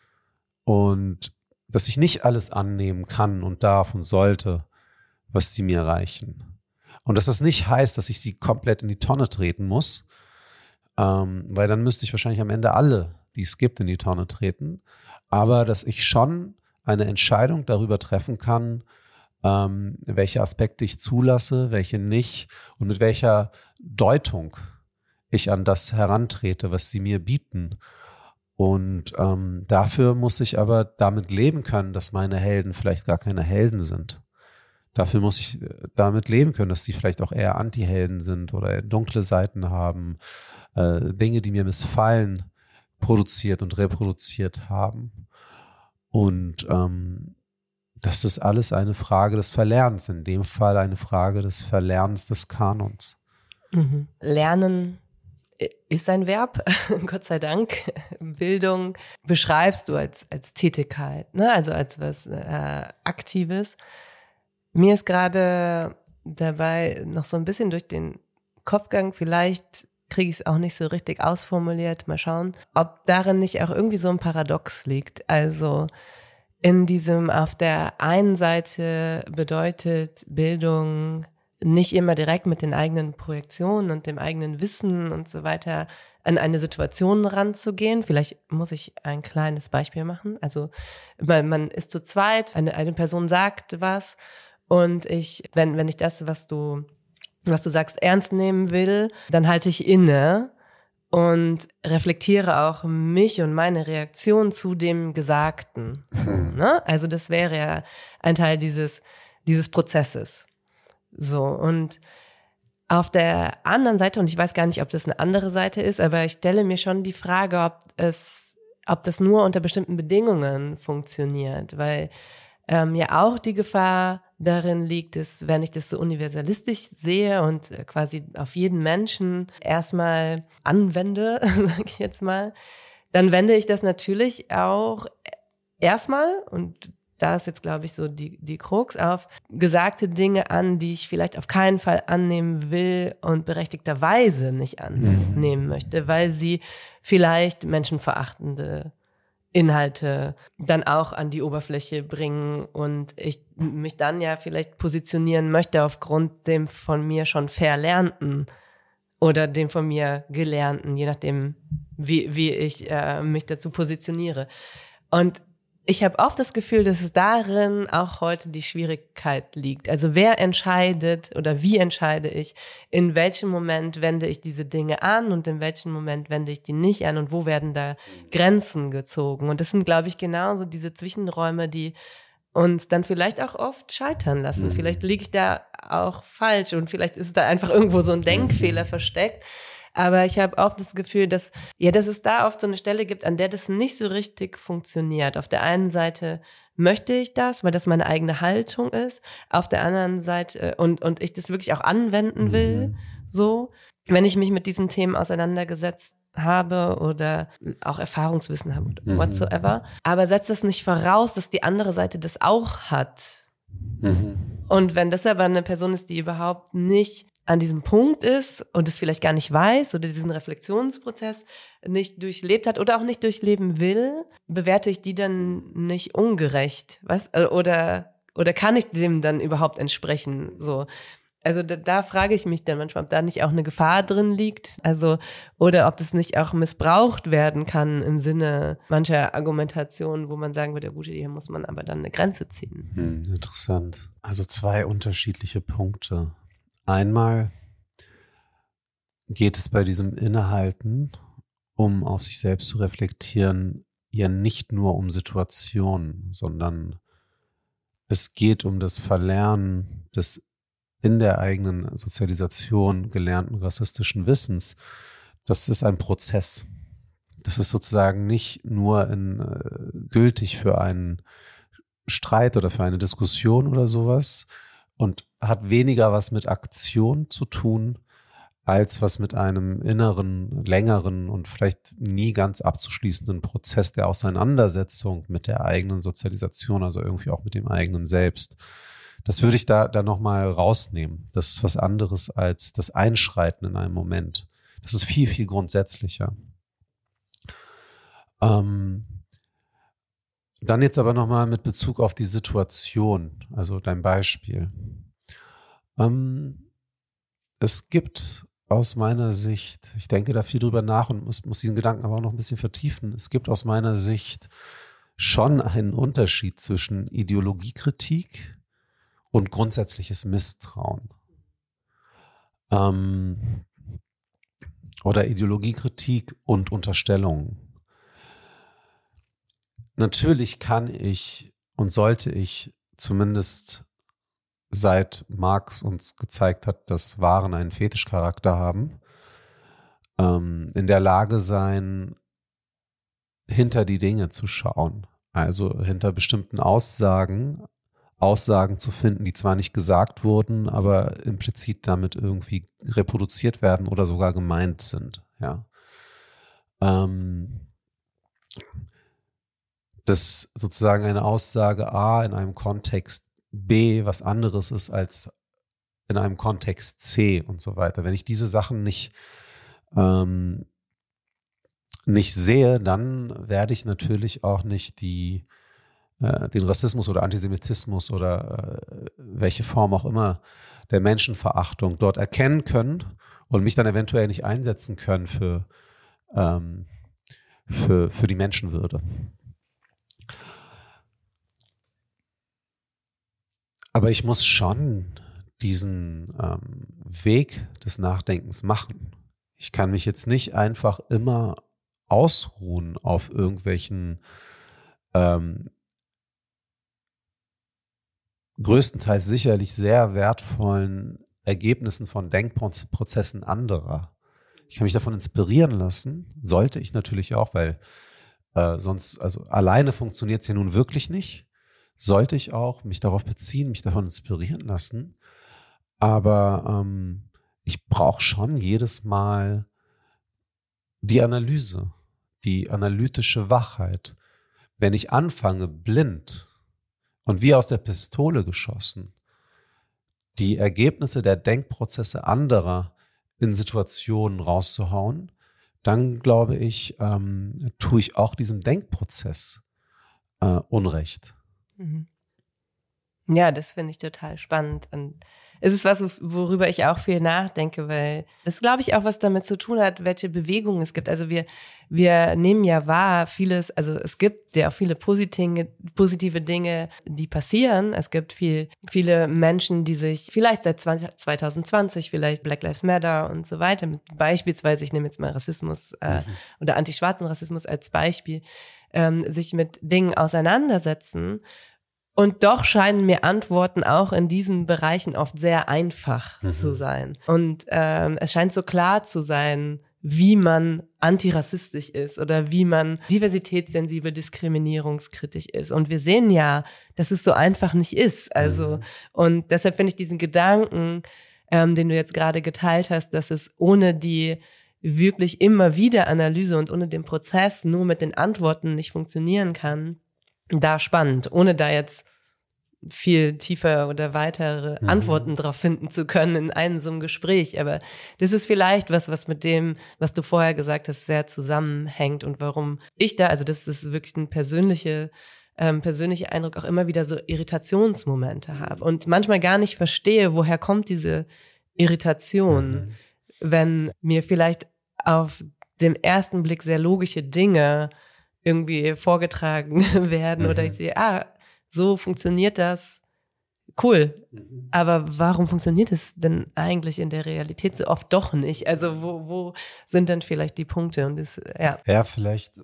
Und dass ich nicht alles annehmen kann und darf und sollte, was sie mir reichen. Und dass das nicht heißt, dass ich sie komplett in die Tonne treten muss, ähm, weil dann müsste ich wahrscheinlich am Ende alle, die es gibt, in die Tonne treten. Aber dass ich schon eine Entscheidung darüber treffen kann, ähm, welche Aspekte ich zulasse, welche nicht und mit welcher Deutung ich an das herantrete, was sie mir bieten. Und ähm, dafür muss ich aber damit leben können, dass meine Helden vielleicht gar keine Helden sind. Dafür muss ich damit leben können, dass die vielleicht auch eher Anti-Helden sind oder dunkle Seiten haben, äh, Dinge, die mir missfallen, produziert und reproduziert haben. Und ähm, das ist alles eine Frage des Verlernens, in dem Fall eine Frage des Verlernens des Kanons. Mhm. Lernen ist ein Verb, Gott sei Dank. Bildung beschreibst du als, als Tätigkeit, ne? Also als was äh, Aktives. Mir ist gerade dabei noch so ein bisschen durch den Kopfgang, vielleicht kriege ich es auch nicht so richtig ausformuliert, mal schauen, ob darin nicht auch irgendwie so ein Paradox liegt. Also in diesem, auf der einen Seite bedeutet Bildung nicht immer direkt mit den eigenen Projektionen und dem eigenen Wissen und so weiter an eine Situation ranzugehen. Vielleicht muss ich ein kleines Beispiel machen. Also man, man ist zu zweit, eine, eine Person sagt was und ich, wenn, wenn ich das, was du, was du sagst, ernst nehmen will, dann halte ich inne und reflektiere auch mich und meine Reaktion zu dem Gesagten. So, ne? Also das wäre ja ein Teil dieses, dieses Prozesses. So, und auf der anderen Seite, und ich weiß gar nicht, ob das eine andere Seite ist, aber ich stelle mir schon die Frage, ob es, ob das nur unter bestimmten Bedingungen funktioniert, weil ähm, ja auch die Gefahr darin liegt, dass, wenn ich das so universalistisch sehe und quasi auf jeden Menschen erstmal anwende, sage ich jetzt mal, dann wende ich das natürlich auch erstmal, und da ist jetzt, glaube ich, so die, die Krux, auf gesagte Dinge an, die ich vielleicht auf keinen Fall annehmen will und berechtigterweise nicht annehmen möchte, weil sie vielleicht menschenverachtende Inhalte dann auch an die Oberfläche bringen und ich mich dann ja vielleicht positionieren möchte aufgrund dem von mir schon Verlernten oder dem von mir Gelernten, je nachdem, wie, wie ich äh, mich dazu positioniere. Und ich habe oft das Gefühl, dass es darin auch heute die Schwierigkeit liegt. Also wer entscheidet oder wie entscheide ich, in welchem Moment wende ich diese Dinge an und in welchem Moment wende ich die nicht an und wo werden da Grenzen gezogen? Und das sind, glaube ich, genauso diese Zwischenräume, die uns dann vielleicht auch oft scheitern lassen. Mhm. Vielleicht liege ich da auch falsch und vielleicht ist da einfach irgendwo so ein Denkfehler versteckt. Aber ich habe oft das Gefühl, dass, ja, dass es da oft so eine Stelle gibt, an der das nicht so richtig funktioniert. Auf der einen Seite möchte ich das, weil das meine eigene Haltung ist. Auf der anderen Seite, und, und ich das wirklich auch anwenden will, mhm. so, wenn ich mich mit diesen Themen auseinandergesetzt habe oder auch Erfahrungswissen habe, mhm. whatsoever. Aber setzt das nicht voraus, dass die andere Seite das auch hat. Mhm. Und wenn das aber eine Person ist, die überhaupt nicht an diesem Punkt ist und es vielleicht gar nicht weiß oder diesen Reflexionsprozess nicht durchlebt hat oder auch nicht durchleben will, bewerte ich die dann nicht ungerecht, was? Oder, oder kann ich dem dann überhaupt entsprechen? So. Also da, da frage ich mich dann manchmal, ob da nicht auch eine Gefahr drin liegt, also, oder ob das nicht auch missbraucht werden kann im Sinne mancher Argumentation, wo man sagen würde, ja gut, hier muss man aber dann eine Grenze ziehen. Hm, interessant. Also zwei unterschiedliche Punkte. Einmal geht es bei diesem Innehalten, um auf sich selbst zu reflektieren, ja nicht nur um Situationen, sondern es geht um das Verlernen des in der eigenen Sozialisation gelernten rassistischen Wissens. Das ist ein Prozess. Das ist sozusagen nicht nur in, äh, gültig für einen Streit oder für eine Diskussion oder sowas, und hat weniger was mit Aktion zu tun, als was mit einem inneren, längeren und vielleicht nie ganz abzuschließenden Prozess der Auseinandersetzung mit der eigenen Sozialisation, also irgendwie auch mit dem eigenen Selbst. Das würde ich da, da nochmal rausnehmen. Das ist was anderes als das Einschreiten in einem Moment. Das ist viel, viel grundsätzlicher. Ähm, Dann jetzt aber nochmal mit Bezug auf die Situation, also dein Beispiel. Ähm, es gibt aus meiner Sicht, ich denke da viel drüber nach und muss, muss diesen Gedanken aber auch noch ein bisschen vertiefen, es gibt aus meiner Sicht schon einen Unterschied zwischen Ideologiekritik und grundsätzliches Misstrauen. Ähm, oder Ideologiekritik und Unterstellungen. Natürlich kann ich und sollte ich zumindest seit Marx uns gezeigt hat, dass Waren einen Fetischcharakter haben, ähm, in der Lage sein, hinter die Dinge zu schauen. Also hinter bestimmten Aussagen, Aussagen zu finden, die zwar nicht gesagt wurden, aber implizit damit irgendwie reproduziert werden oder sogar gemeint sind. Ja. Ähm, dass sozusagen eine Aussage A in einem Kontext B was anderes ist als in einem Kontext C und so weiter. Wenn ich diese Sachen nicht, ähm, nicht sehe, dann werde ich natürlich auch nicht die, äh, den Rassismus oder Antisemitismus oder äh, welche Form auch immer der Menschenverachtung dort erkennen können und mich dann eventuell nicht einsetzen können für, ähm, für, für die Menschenwürde. Aber ich muss schon diesen ähm, Weg des Nachdenkens machen. Ich kann mich jetzt nicht einfach immer ausruhen auf irgendwelchen ähm, größtenteils sicherlich sehr wertvollen Ergebnissen von Denkprozessen anderer. Ich kann mich davon inspirieren lassen, sollte ich natürlich auch, weil äh, sonst, also alleine funktioniert es ja nun wirklich nicht. Sollte ich auch mich darauf beziehen, mich davon inspirieren lassen. Aber ähm, ich brauche schon jedes Mal die Analyse, die analytische Wachheit. Wenn ich anfange, blind und wie aus der Pistole geschossen, die Ergebnisse der Denkprozesse anderer in Situationen rauszuhauen, dann glaube ich, ähm, tue ich auch diesem Denkprozess äh, Unrecht. Mhm. Ja, das finde ich total spannend. Und es ist was, worüber ich auch viel nachdenke, weil das, glaube ich, auch was damit zu tun hat, welche Bewegungen es gibt. Also wir, wir nehmen ja wahr, vieles, also es gibt ja auch viele positive, positive Dinge, die passieren. Es gibt viel, viele Menschen, die sich vielleicht seit zwanzig zwanzig, vielleicht Black Lives Matter und so weiter, mit beispielsweise, ich nehme jetzt mal Rassismus äh, mhm. oder antischwarzen Rassismus als Beispiel, ähm, sich mit Dingen auseinandersetzen. Und doch scheinen mir Antworten auch in diesen Bereichen oft sehr einfach mhm. zu sein. Und ähm, es scheint so klar zu sein, wie man antirassistisch ist oder wie man diversitätssensibel, diskriminierungskritisch ist. Und wir sehen ja, dass es so einfach nicht ist. Also mhm. und deshalb finde ich diesen Gedanken, ähm, den du jetzt gerade geteilt hast, dass es ohne die wirklich immer wieder Analyse und ohne den Prozess nur mit den Antworten nicht funktionieren kann, da spannend, ohne da jetzt viel tiefer oder weitere mhm. Antworten drauf finden zu können in einem so einem Gespräch. Aber das ist vielleicht was, was mit dem, was du vorher gesagt hast, sehr zusammenhängt und warum ich da, also das ist wirklich ein persönliche, ähm, persönlicher Eindruck, auch immer wieder so Irritationsmomente habe und manchmal gar nicht verstehe, woher kommt diese Irritation, mhm. wenn mir vielleicht auf dem ersten Blick sehr logische Dinge irgendwie vorgetragen werden mhm. oder ich sehe, ah, so funktioniert das, cool. Mhm. Aber warum funktioniert es denn eigentlich in der Realität so oft doch nicht? Also wo, wo sind denn vielleicht die Punkte? Und das, ja. Ja, vielleicht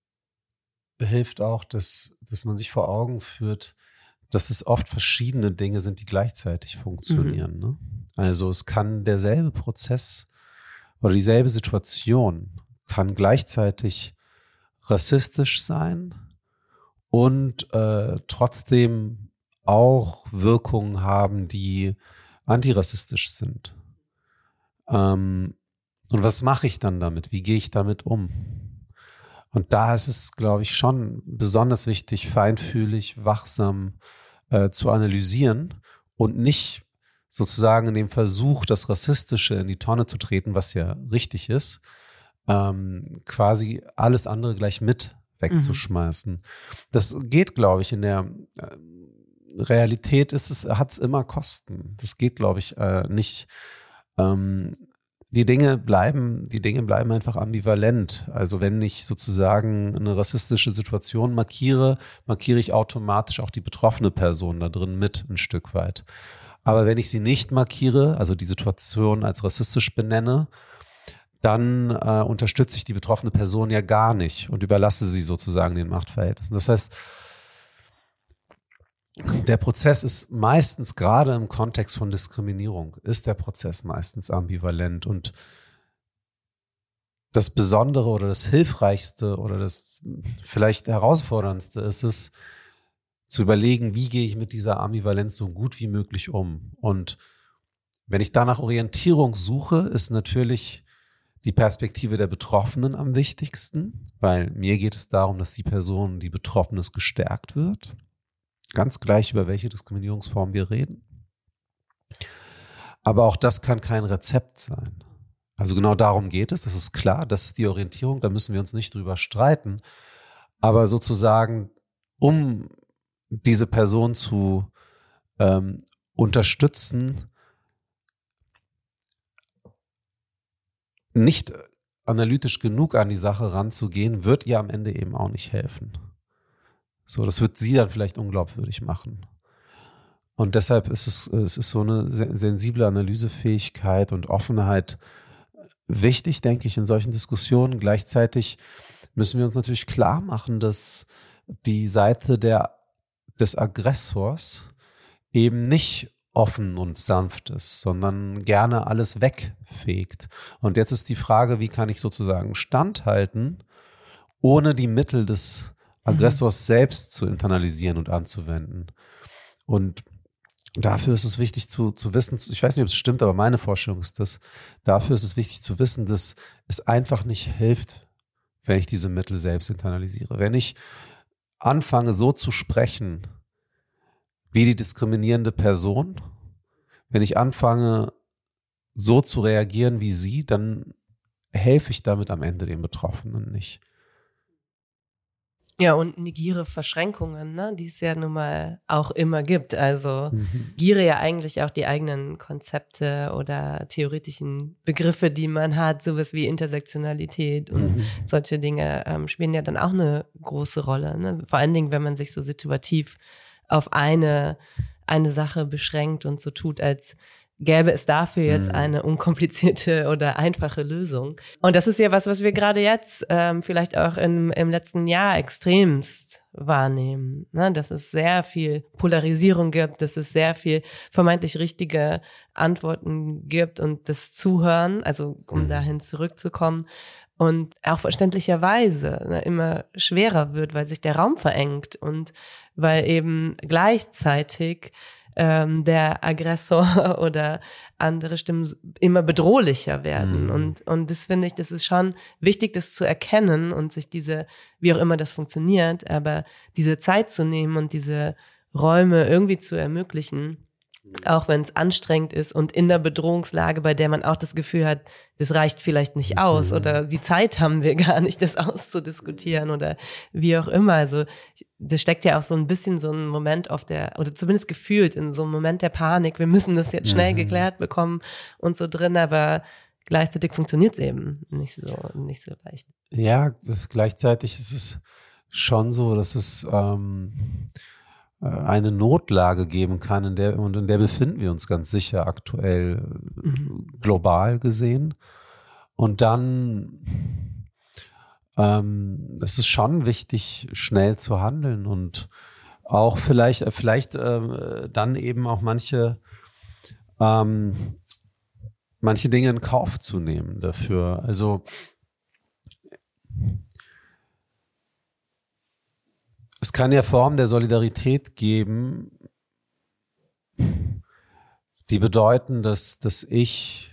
hilft auch, dass, dass man sich vor Augen führt, dass es oft verschiedene Dinge sind, die gleichzeitig funktionieren. Mhm. Ne? Also es kann derselbe Prozess oder dieselbe Situation kann gleichzeitig rassistisch sein und äh, trotzdem auch Wirkungen haben, die antirassistisch sind. Ähm, und was mache ich dann damit? Wie gehe ich damit um? Und da ist es, glaube ich, schon besonders wichtig, feinfühlig, wachsam äh, zu analysieren und nicht sozusagen in dem Versuch, das Rassistische in die Tonne zu treten, was ja richtig ist, ähm, quasi alles andere gleich mit wegzuschmeißen. Mhm. Das geht, glaube ich, in der äh, Realität ist es, hat es immer Kosten. Das geht, glaube ich, äh, nicht. Ähm, die Dinge bleiben, die Dinge bleiben einfach ambivalent. Also wenn ich sozusagen eine rassistische Situation markiere, markiere ich automatisch auch die betroffene Person da drin mit ein Stück weit. Aber wenn ich sie nicht markiere, also die Situation als rassistisch benenne, dann äh, unterstütze ich die betroffene Person ja gar nicht und überlasse sie sozusagen den Machtverhältnissen. Das heißt, der Prozess ist meistens, gerade im Kontext von Diskriminierung, ist der Prozess meistens ambivalent. Und das Besondere oder das Hilfreichste oder das vielleicht Herausforderndste ist es, zu überlegen, wie gehe ich mit dieser Ambivalenz so gut wie möglich um. Und wenn ich danach Orientierung suche, ist natürlich die Perspektive der Betroffenen am wichtigsten, weil mir geht es darum, dass die Person, die betroffen ist, gestärkt wird. Ganz gleich, über welche Diskriminierungsform wir reden. Aber auch das kann kein Rezept sein. Also genau darum geht es, das ist klar, das ist die Orientierung, da müssen wir uns nicht drüber streiten. Aber sozusagen, um diese Person zu ähm, unterstützen, nicht analytisch genug an die Sache ranzugehen, wird ihr am Ende eben auch nicht helfen. So, das wird sie dann vielleicht unglaubwürdig machen. Und deshalb ist es, es ist so eine sensible Analysefähigkeit und Offenheit wichtig, denke ich, in solchen Diskussionen. Gleichzeitig müssen wir uns natürlich klar machen, dass die Seite der, des Aggressors eben nicht offen und sanft ist, sondern gerne alles wegfegt. Und jetzt ist die Frage, wie kann ich sozusagen standhalten, ohne die Mittel des Aggressors mhm. selbst zu internalisieren und anzuwenden. Und dafür ist es wichtig zu, zu wissen, ich weiß nicht, ob es stimmt, aber meine Vorstellung ist das, dafür ist es wichtig zu wissen, dass es einfach nicht hilft, wenn ich diese Mittel selbst internalisiere. Wenn ich anfange, so zu sprechen, wie die diskriminierende Person, wenn ich anfange, so zu reagieren wie sie, dann helfe ich damit am Ende den Betroffenen nicht. Ja, und negiere Verschränkungen, ne, die es ja nun mal auch immer gibt. Also mhm. giere ja eigentlich auch die eigenen Konzepte oder theoretischen Begriffe, die man hat, sowas wie Intersektionalität und mhm. solche Dinge ähm, spielen ja dann auch eine große Rolle. Ne? Vor allen Dingen, wenn man sich so situativ auf eine, eine Sache beschränkt und so tut, als gäbe es dafür jetzt mhm. eine unkomplizierte oder einfache Lösung. Und das ist ja was, was wir gerade jetzt ähm, vielleicht auch im, im letzten Jahr extremst wahrnehmen, ne? Dass es sehr viel Polarisierung gibt, dass es sehr viel vermeintlich richtige Antworten gibt und das Zuhören, also um mhm. dahin zurückzukommen, und auch verständlicherweise ne, immer schwerer wird, weil sich der Raum verengt und weil eben gleichzeitig ähm, der Aggressor oder andere Stimmen immer bedrohlicher werden. Mhm. Und, und das finde ich, das ist schon wichtig, das zu erkennen und sich diese, wie auch immer das funktioniert, aber diese Zeit zu nehmen und diese Räume irgendwie zu ermöglichen, auch wenn es anstrengend ist und in der Bedrohungslage, bei der man auch das Gefühl hat, das reicht vielleicht nicht aus mhm. oder die Zeit haben wir gar nicht, das auszudiskutieren oder wie auch immer. Also das steckt ja auch so ein bisschen so ein Moment auf der, oder zumindest gefühlt in so einem Moment der Panik, wir müssen das jetzt schnell mhm. geklärt bekommen und so drin, aber gleichzeitig funktioniert es eben nicht so, nicht so leicht. Ja, gleichzeitig ist es schon so, dass es ähm eine Notlage geben kann, in der, und in der befinden wir uns ganz sicher aktuell mhm. global gesehen. Und dann ähm, es ist schon wichtig, schnell zu handeln und auch vielleicht, vielleicht äh, dann eben auch manche, ähm, manche Dinge in Kauf zu nehmen dafür. Also es kann ja Formen der Solidarität geben, die bedeuten, dass, dass ich,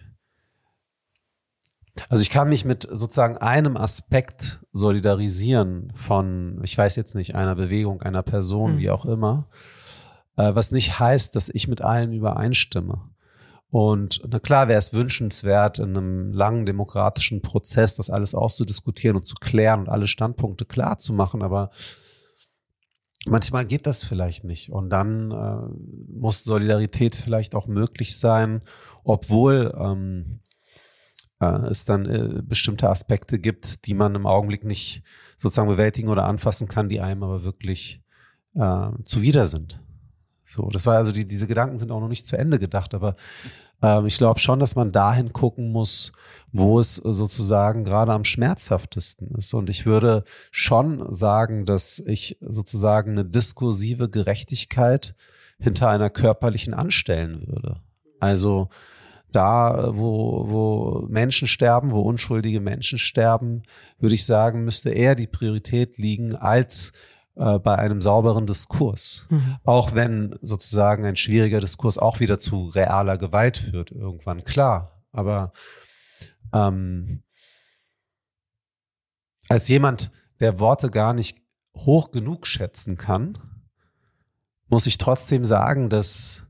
also ich kann mich mit sozusagen einem Aspekt solidarisieren von, ich weiß jetzt nicht, einer Bewegung, einer Person, mhm. wie auch immer, äh, was nicht heißt, dass ich mit allen übereinstimme. Und na klar wäre es wünschenswert, in einem langen demokratischen Prozess das alles auszudiskutieren und zu klären und alle Standpunkte klar zu machen, aber manchmal geht das vielleicht nicht und dann äh, muss Solidarität vielleicht auch möglich sein, obwohl ähm, äh, es dann äh, bestimmte Aspekte gibt, die man im Augenblick nicht sozusagen bewältigen oder anfassen kann, die einem aber wirklich äh, zuwider sind. So, das war also die, diese Gedanken sind auch noch nicht zu Ende gedacht, aber ähm, ich glaube schon, dass man dahin gucken muss, wo es sozusagen gerade am schmerzhaftesten ist. Und ich würde schon sagen, dass ich sozusagen eine diskursive Gerechtigkeit hinter einer körperlichen anstellen würde. Also da, wo, wo Menschen sterben, wo unschuldige Menschen sterben, würde ich sagen, müsste eher die Priorität liegen als äh, bei einem sauberen Diskurs. Mhm. Auch wenn sozusagen ein schwieriger Diskurs auch wieder zu realer Gewalt führt, irgendwann, klar. Aber Ähm, als jemand, der Worte gar nicht hoch genug schätzen kann, muss ich trotzdem sagen, dass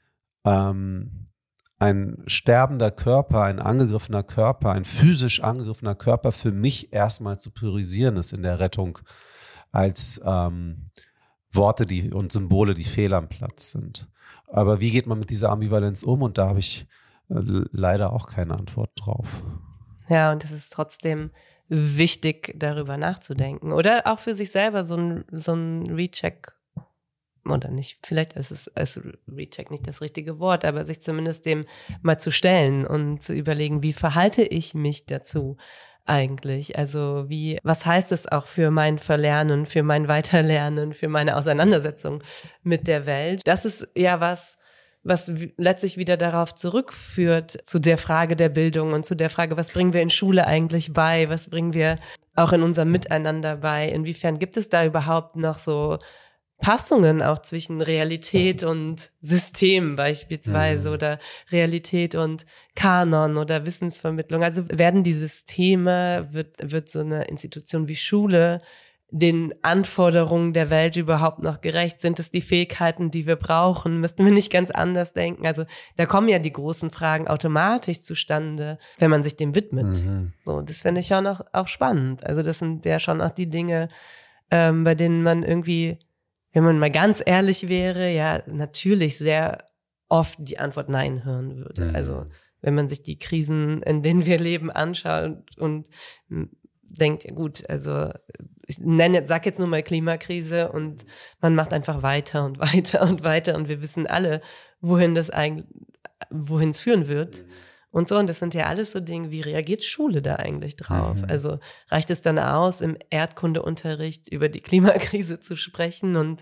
ähm, ein sterbender Körper, ein angegriffener Körper, ein physisch angegriffener Körper für mich erstmal zu priorisieren ist in der Rettung als ähm, Worte die, und Symbole, die fehl am Platz sind. Aber wie geht man mit dieser Ambivalenz um? Und da habe ich äh, leider auch keine Antwort drauf. Ja, und es ist trotzdem wichtig, darüber nachzudenken. Oder auch für sich selber so ein, so ein Recheck, oder nicht, vielleicht ist es ist Recheck nicht das richtige Wort, aber sich zumindest dem mal zu stellen und zu überlegen, wie verhalte ich mich dazu eigentlich? Also wie, was heißt es auch für mein Verlernen, für mein Weiterlernen, für meine Auseinandersetzung mit der Welt? Das ist ja was, was letztlich wieder darauf zurückführt, zu der Frage der Bildung und zu der Frage, was bringen wir in Schule eigentlich bei? Was bringen wir auch in unserem Miteinander bei? Inwiefern gibt es da überhaupt noch so Passungen auch zwischen Realität und System beispielsweise, mhm. oder Realität und Kanon oder Wissensvermittlung? Also werden die Systeme, wird, wird so eine Institution wie Schule den Anforderungen der Welt überhaupt noch gerecht? Sind es die Fähigkeiten, die wir brauchen? Müssten wir nicht ganz anders denken? Also da kommen ja die großen Fragen automatisch zustande, wenn man sich dem widmet. Mhm. So, das finde ich auch noch auch spannend. Also das sind ja schon auch die Dinge, ähm, bei denen man irgendwie, wenn man mal ganz ehrlich wäre, ja natürlich sehr oft die Antwort Nein hören würde. Mhm. Also wenn man sich die Krisen, in denen wir leben, anschaut und denkt, ja gut, also ich nenne jetzt, sag jetzt nur mal Klimakrise und man macht einfach weiter und weiter und weiter und wir wissen alle, wohin das eigentlich, wohin es führen wird. Mhm. Und so, und das sind ja alles so Dinge, wie reagiert Schule da eigentlich drauf? Mhm. Also reicht es dann aus, im Erdkundeunterricht über die Klimakrise zu sprechen und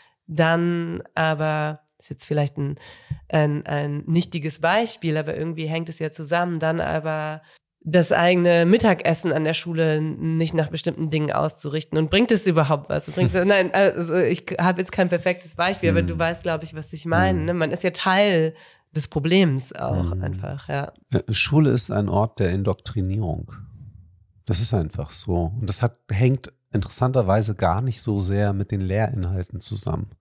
dann aber, ist jetzt vielleicht ein, ein, ein nichtiges Beispiel, aber irgendwie hängt es ja zusammen, dann aber das eigene Mittagessen an der Schule nicht nach bestimmten Dingen auszurichten. Und bringt es überhaupt was? Bringt es, nein, also ich habe jetzt kein perfektes Beispiel, mm. aber du weißt, glaube ich, was ich meine. Mm. Ne? Man ist ja Teil des Problems auch mm. einfach, ja. Schule ist ein Ort der Indoktrinierung. Das ist einfach so. Und das hat, hängt interessanterweise gar nicht so sehr mit den Lehrinhalten zusammen.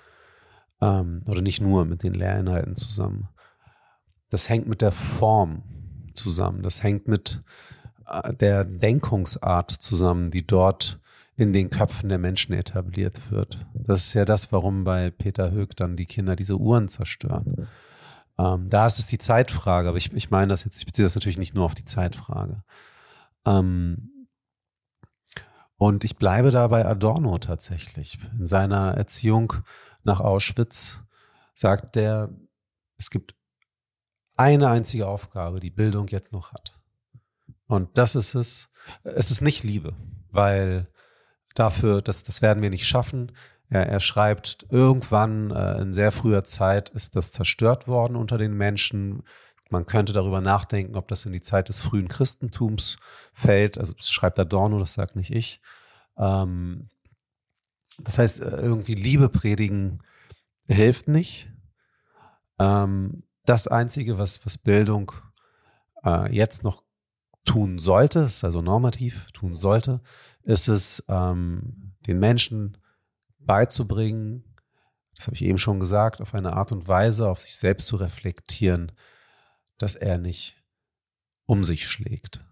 Ähm, oder nicht nur mit den Lehrinhalten zusammen. Das hängt mit der Form zusammen. Das hängt mit der Denkungsart zusammen, die dort in den Köpfen der Menschen etabliert wird. Das ist ja das, warum bei Peter Höeg dann die Kinder diese Uhren zerstören. Ähm, da ist es die Zeitfrage, aber ich, ich meine das jetzt, ich beziehe das natürlich nicht nur auf die Zeitfrage. Ähm, und ich bleibe da bei Adorno tatsächlich. In seiner Erziehung nach Auschwitz sagt er, es gibt eine einzige Aufgabe, die Bildung jetzt noch hat. Und das ist es. Es ist nicht Liebe, weil dafür, das, das werden wir nicht schaffen. Er, er schreibt, irgendwann äh, in sehr früher Zeit ist das zerstört worden unter den Menschen. Man könnte darüber nachdenken, ob das in die Zeit des frühen Christentums fällt. Also das schreibt Adorno, das sagt nicht ich. Ähm, das heißt, irgendwie Liebe predigen hilft nicht. Ähm, Das Einzige, was, was Bildung äh, jetzt noch tun sollte, ist also normativ tun sollte, ist es, ähm, den Menschen beizubringen, das habe ich eben schon gesagt, auf eine Art und Weise, auf sich selbst zu reflektieren, dass er nicht um sich schlägt.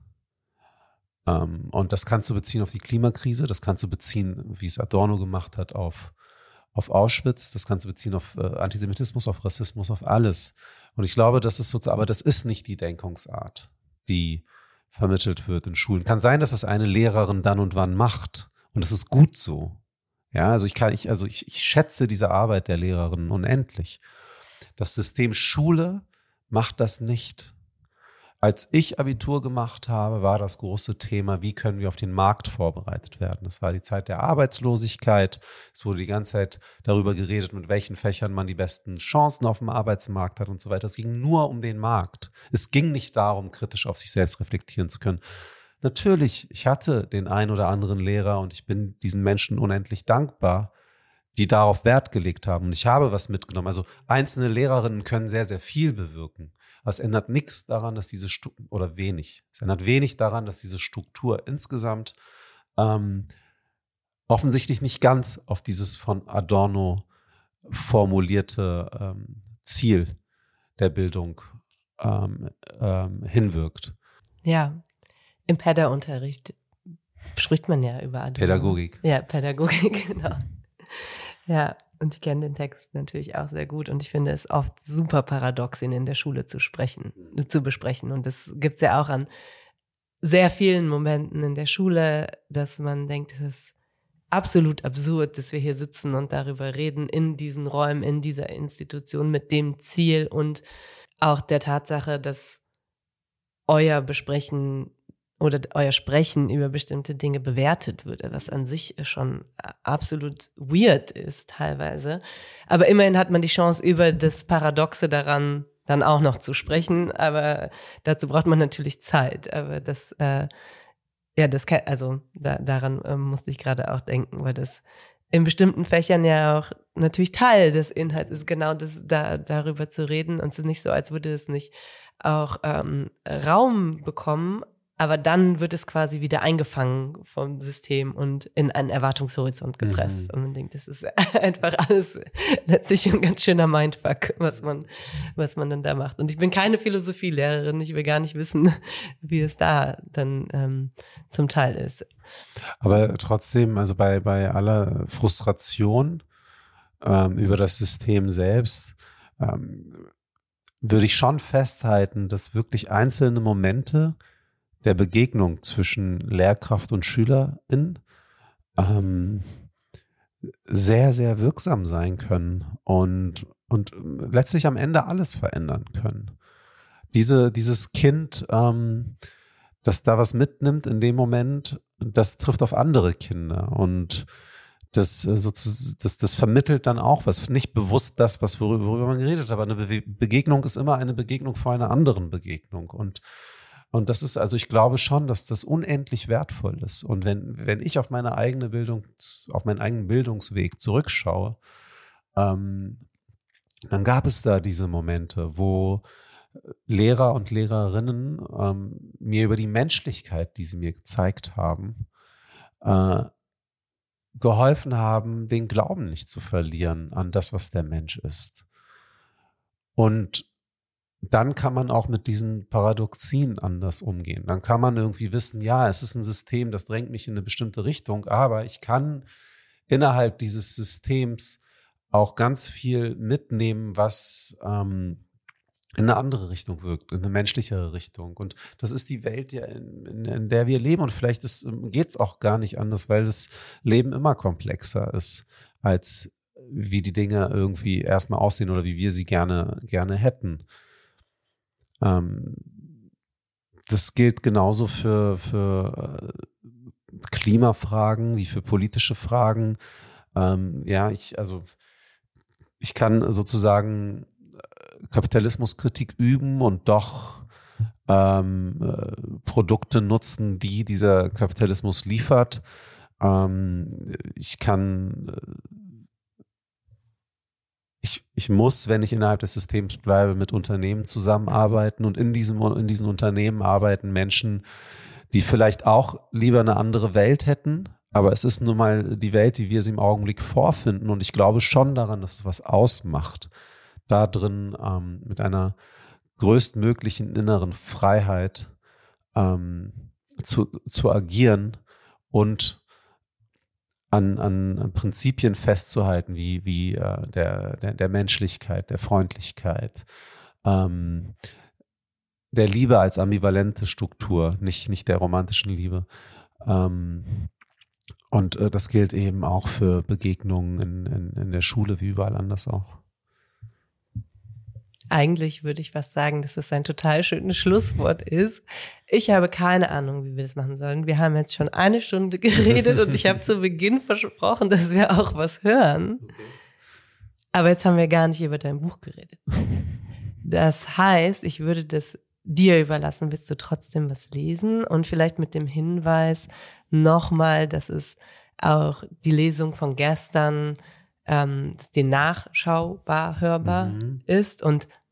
Ähm, und das kannst du beziehen auf die Klimakrise, das kannst du beziehen, wie es Adorno gemacht hat, auf auf Auschwitz, das kannst du beziehen auf äh, Antisemitismus, auf Rassismus, auf alles. Und ich glaube, das ist sozusagen, aber das ist nicht die Denkungsart, die vermittelt wird in Schulen. Kann sein, dass das eine Lehrerin dann und wann macht. Und das ist gut so. Ja, also ich kann, ich, also ich, ich schätze diese Arbeit der Lehrerinnen unendlich. Das System Schule macht das nicht. Als ich Abitur gemacht habe, war das große Thema, wie können wir auf den Markt vorbereitet werden. Das war die Zeit der Arbeitslosigkeit. Es wurde die ganze Zeit darüber geredet, mit welchen Fächern man die besten Chancen auf dem Arbeitsmarkt hat und so weiter. Es ging nur um den Markt. Es ging nicht darum, kritisch auf sich selbst reflektieren zu können. Natürlich, ich hatte den ein oder anderen Lehrer und ich bin diesen Menschen unendlich dankbar, die darauf Wert gelegt haben. Und ich habe was mitgenommen. Also einzelne Lehrerinnen können sehr, sehr viel bewirken. Aber es ändert nichts daran, dass diese Struktur, oder wenig, es ändert wenig daran, dass diese Struktur insgesamt ähm, offensichtlich nicht ganz auf dieses von Adorno formulierte ähm, Ziel der Bildung ähm, ähm, hinwirkt. Ja, im Päda-Unterricht spricht man ja über Adorno. Pädagogik. Ja, Pädagogik, genau. Ja, und ich kenne den Text natürlich auch sehr gut und ich finde es oft super paradox, ihn in der Schule zu sprechen, zu besprechen. Und das gibt es ja auch an sehr vielen Momenten in der Schule, dass man denkt, es ist absolut absurd, dass wir hier sitzen und darüber reden, in diesen Räumen, in dieser Institution mit dem Ziel und auch der Tatsache, dass euer Besprechen oder euer Sprechen über bestimmte Dinge bewertet wird, was an sich schon absolut weird ist teilweise. Aber immerhin hat man die Chance, über das Paradoxe daran dann auch noch zu sprechen. Aber dazu braucht man natürlich Zeit. Aber das, äh, ja, das kann, also da, daran äh, musste ich gerade auch denken, weil das in bestimmten Fächern ja auch natürlich Teil des Inhalts ist, genau das da darüber zu reden. Und es ist nicht so, als würde es nicht auch ähm, Raum bekommen, aber dann wird es quasi wieder eingefangen vom System und in einen Erwartungshorizont gepresst. Mhm. Und man denkt, das ist einfach alles letztlich ein ganz schöner Mindfuck, was man, was man dann da macht. Und ich bin keine Philosophielehrerin, ich will gar nicht wissen, wie es da dann ähm, zum Teil ist. Aber trotzdem, also bei, bei aller Frustration ähm, über das System selbst, ähm, würde ich schon festhalten, dass wirklich einzelne Momente der Begegnung zwischen Lehrkraft und Schülerin ähm, sehr, sehr wirksam sein können und, und letztlich am Ende alles verändern können. Diese, dieses Kind, ähm, das da was mitnimmt in dem Moment, das trifft auf andere Kinder und das, sozusagen, das, das vermittelt dann auch was, nicht bewusst das, was worüber, worüber man geredet hat, aber eine Be- Begegnung ist immer eine Begegnung vor einer anderen Begegnung und Und das ist, also ich glaube schon, dass das unendlich wertvoll ist. Und wenn, wenn ich auf meine eigene Bildung, auf meinen eigenen Bildungsweg zurückschaue, ähm, dann gab es da diese Momente, wo Lehrer und Lehrerinnen ähm, mir über die Menschlichkeit, die sie mir gezeigt haben, äh, geholfen haben, den Glauben nicht zu verlieren an das, was der Mensch ist. Und dann kann man auch mit diesen Paradoxien anders umgehen. Dann kann man irgendwie wissen, ja, es ist ein System, das drängt mich in eine bestimmte Richtung, aber ich kann innerhalb dieses Systems auch ganz viel mitnehmen, was ähm, in eine andere Richtung wirkt, in eine menschlichere Richtung. Und das ist die Welt, ja, in, in, in der wir leben. Und vielleicht geht es auch gar nicht anders, weil das Leben immer komplexer ist, als wie die Dinge irgendwie erstmal aussehen oder wie wir sie gerne, gerne hätten. Ähm, das gilt genauso für, für Klimafragen wie für politische Fragen. Ähm, ja, ich, also ich kann sozusagen Kapitalismuskritik üben und doch ähm, äh, Produkte nutzen, die dieser Kapitalismus liefert. Ähm, ich kann Ich, ich muss, wenn ich innerhalb des Systems bleibe, mit Unternehmen zusammenarbeiten und in diesem, in diesen Unternehmen arbeiten Menschen, die vielleicht auch lieber eine andere Welt hätten, aber es ist nun mal die Welt, die wir sie im Augenblick vorfinden und ich glaube schon daran, dass es was ausmacht, da drin ähm, mit einer größtmöglichen inneren Freiheit ähm, zu, zu agieren und An, an Prinzipien festzuhalten, wie, wie äh, der, der, der Menschlichkeit, der Freundlichkeit, ähm, der Liebe als ambivalente Struktur, nicht, nicht der romantischen Liebe. Ähm, und äh, das gilt eben auch für Begegnungen in, in, in der Schule, wie überall anders auch. Eigentlich würde ich fast sagen, dass es ein total schönes Schlusswort ist. Ich habe keine Ahnung, wie wir das machen sollen. Wir haben jetzt schon eine Stunde geredet und ich habe zu Beginn versprochen, dass wir auch was hören. Okay. Aber jetzt haben wir gar nicht über dein Buch geredet. Das heißt, ich würde das dir überlassen. Willst du trotzdem was lesen? Und vielleicht mit dem Hinweis nochmal, dass es auch die Lesung von gestern, ähm, dass die nachschaubar, hörbar mhm. ist und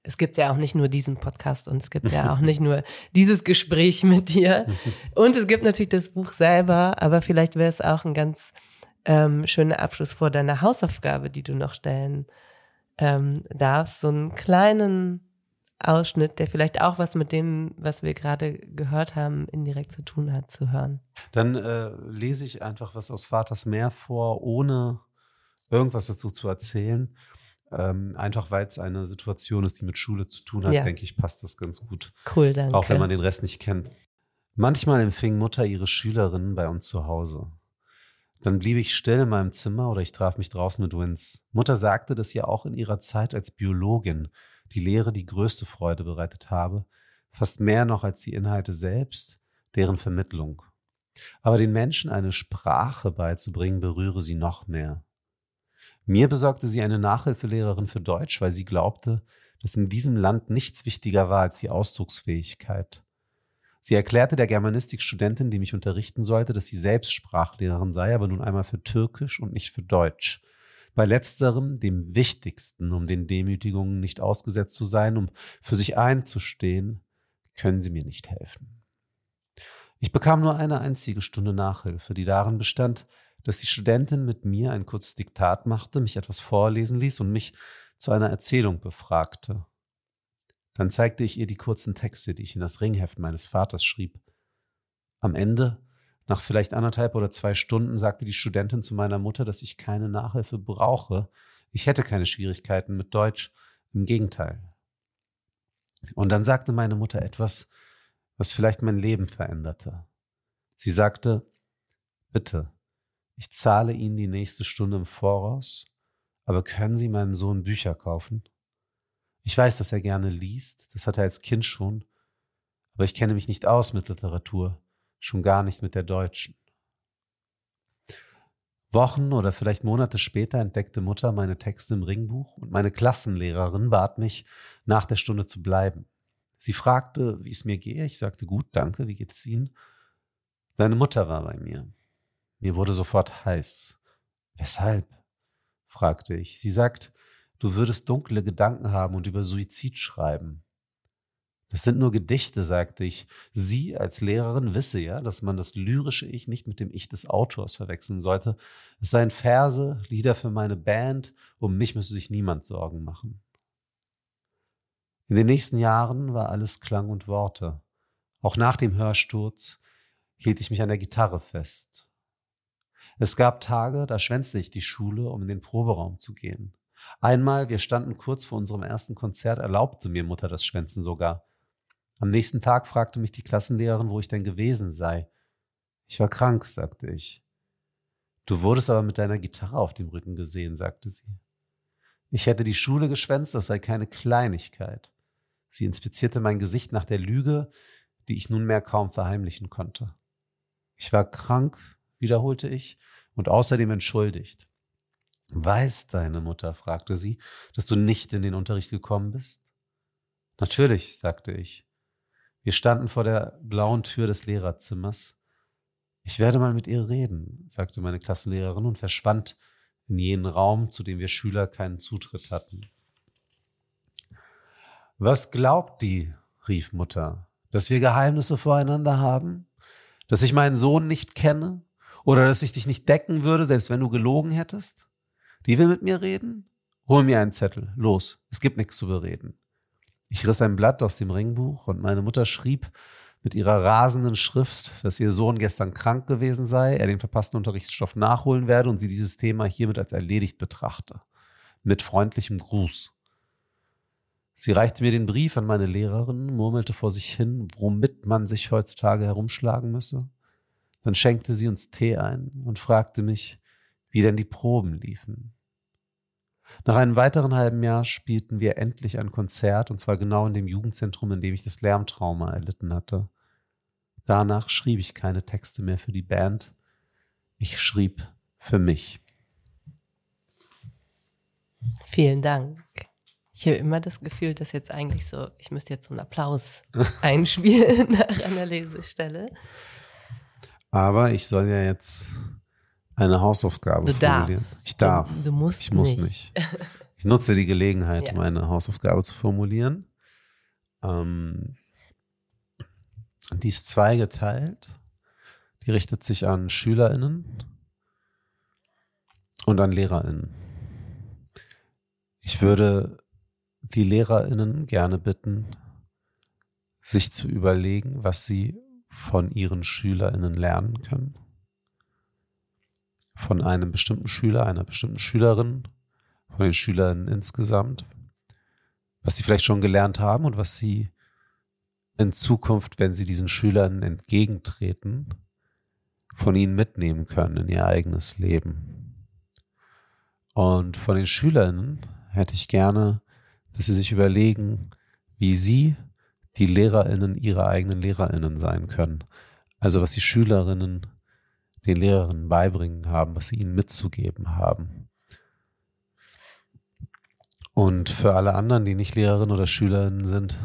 es gibt ja auch nicht nur diesen Podcast und es gibt ja auch nicht nur dieses Gespräch mit dir. Und es gibt natürlich das Buch selber, aber vielleicht wäre es auch ein ganz ähm, schöner Abschluss vor deiner Hausaufgabe, die du noch stellen ähm, darfst. So einen kleinen Ausschnitt, der vielleicht auch was mit dem, was wir gerade gehört haben, indirekt zu tun hat, zu hören. Dann äh, lese ich einfach was aus Vaters Meer vor, ohne irgendwas dazu zu erzählen. Ähm, einfach weil es eine Situation ist, die mit Schule zu tun hat, Ja. denke ich, passt das ganz gut. Cool, danke. Auch wenn man den Rest nicht kennt. Manchmal empfing Mutter ihre Schülerinnen bei uns zu Hause. Dann blieb ich still in meinem Zimmer oder ich traf mich draußen mit Vince. Mutter sagte, dass ihr auch in ihrer Zeit als Biologin die Lehre die größte Freude bereitet habe, fast mehr noch als die Inhalte selbst, deren Vermittlung. Aber den Menschen eine Sprache beizubringen, berühre sie noch mehr. Mir besorgte sie eine Nachhilfelehrerin für Deutsch, weil sie glaubte, dass in diesem Land nichts wichtiger war als die Ausdrucksfähigkeit. Sie erklärte der Germanistikstudentin, die mich unterrichten sollte, dass sie selbst Sprachlehrerin sei, aber nun einmal für Türkisch und nicht für Deutsch. Bei letzterem, dem Wichtigsten, um den Demütigungen nicht ausgesetzt zu sein, um für sich einzustehen, können sie mir nicht helfen. Ich bekam nur eine einzige Stunde Nachhilfe, die darin bestand, dass die Studentin mit mir ein kurzes Diktat machte, mich etwas vorlesen ließ und mich zu einer Erzählung befragte. Dann zeigte ich ihr die kurzen Texte, die ich in das Ringheft meines Vaters schrieb. Am Ende, nach vielleicht anderthalb oder zwei Stunden, sagte die Studentin zu meiner Mutter, dass ich keine Nachhilfe brauche. Ich hätte keine Schwierigkeiten mit Deutsch, im Gegenteil. Und dann sagte meine Mutter etwas, was vielleicht mein Leben veränderte. Sie sagte, bitte, ich zahle Ihnen die nächste Stunde im Voraus, aber können Sie meinem Sohn Bücher kaufen? Ich weiß, dass er gerne liest, das hat er als Kind schon, aber ich kenne mich nicht aus mit Literatur, schon gar nicht mit der deutschen. Wochen oder vielleicht Monate später entdeckte Mutter meine Texte im Ringbuch und meine Klassenlehrerin bat mich, nach der Stunde zu bleiben. Sie fragte, wie es mir gehe. Ich sagte, gut, danke, wie geht es Ihnen? Deine Mutter war bei mir. Mir wurde sofort heiß. Weshalb? Fragte ich. Sie sagt, du würdest dunkle Gedanken haben und über Suizid schreiben. Das sind nur Gedichte, sagte ich. Sie als Lehrerin wisse ja, dass man das lyrische Ich nicht mit dem Ich des Autors verwechseln sollte. Es seien Verse, Lieder für meine Band, um mich müsse sich niemand Sorgen machen. In den nächsten Jahren war alles Klang und Worte. Auch nach dem Hörsturz hielt ich mich an der Gitarre fest. Es gab Tage, da schwänzte ich die Schule, um in den Proberaum zu gehen. Einmal, wir standen kurz vor unserem ersten Konzert, erlaubte mir Mutter das Schwänzen sogar. Am nächsten Tag fragte mich die Klassenlehrerin, wo ich denn gewesen sei. Ich war krank, sagte ich. Du wurdest aber mit deiner Gitarre auf dem Rücken gesehen, sagte sie. Ich hätte die Schule geschwänzt, das sei keine Kleinigkeit. Sie inspizierte mein Gesicht nach der Lüge, die ich nunmehr kaum verheimlichen konnte. Ich war krank, wiederholte ich, und außerdem entschuldigt. Weiß deine Mutter, fragte sie, dass du nicht in den Unterricht gekommen bist? Natürlich, sagte ich. Wir standen vor der blauen Tür des Lehrerzimmers. Ich werde mal mit ihr reden, sagte meine Klassenlehrerin und verschwand in jenen Raum, zu dem wir Schüler keinen Zutritt hatten. Was glaubt die, rief Mutter, dass wir Geheimnisse voreinander haben? Dass ich meinen Sohn nicht kenne? Oder dass ich dich nicht decken würde, selbst wenn du gelogen hättest? Die will mit mir reden? Hol mir einen Zettel, los, es gibt nichts zu bereden. Ich riss ein Blatt aus dem Ringbuch und meine Mutter schrieb mit ihrer rasenden Schrift, dass ihr Sohn gestern krank gewesen sei, er den verpassten Unterrichtsstoff nachholen werde und sie dieses Thema hiermit als erledigt betrachte. Mit freundlichem Gruß. Sie reichte mir den Brief an meine Lehrerin, murmelte vor sich hin, womit man sich heutzutage herumschlagen müsse. Dann schenkte sie uns Tee ein und fragte mich, wie denn die Proben liefen. Nach einem weiteren halben Jahr spielten wir endlich ein Konzert, und zwar genau in dem Jugendzentrum, in dem ich das Lärmtrauma erlitten hatte. Danach schrieb ich keine Texte mehr für die Band. Ich schrieb für mich. Vielen Dank. Ich habe immer das Gefühl, dass jetzt eigentlich so, ich müsste jetzt so einen Applaus einspielen nach einer Lesestelle. Aber ich soll ja jetzt eine Hausaufgabe du formulieren. Darfst. Ich darf. Du, du musst ich muss nicht. nicht. nutze die Gelegenheit, Ja. um eine Hausaufgabe zu formulieren. Ähm, die ist zweigeteilt. Die richtet sich an SchülerInnen und an LehrerInnen. Ich würde die LehrerInnen gerne bitten, sich zu überlegen, was sie von ihren SchülerInnen lernen können. Von einem bestimmten Schüler, einer bestimmten Schülerin, von den SchülerInnen insgesamt, was sie vielleicht schon gelernt haben und was sie in Zukunft, wenn sie diesen SchülerInnen entgegentreten, von ihnen mitnehmen können in ihr eigenes Leben. Und von den SchülerInnen hätte ich gerne, dass sie sich überlegen, wie sie die LehrerInnen ihrer eigenen LehrerInnen sein können. Also was die SchülerInnen den Lehrerinnen beibringen haben, was sie ihnen mitzugeben haben. Und für alle anderen, die nicht Lehrerinnen oder SchülerInnen sind,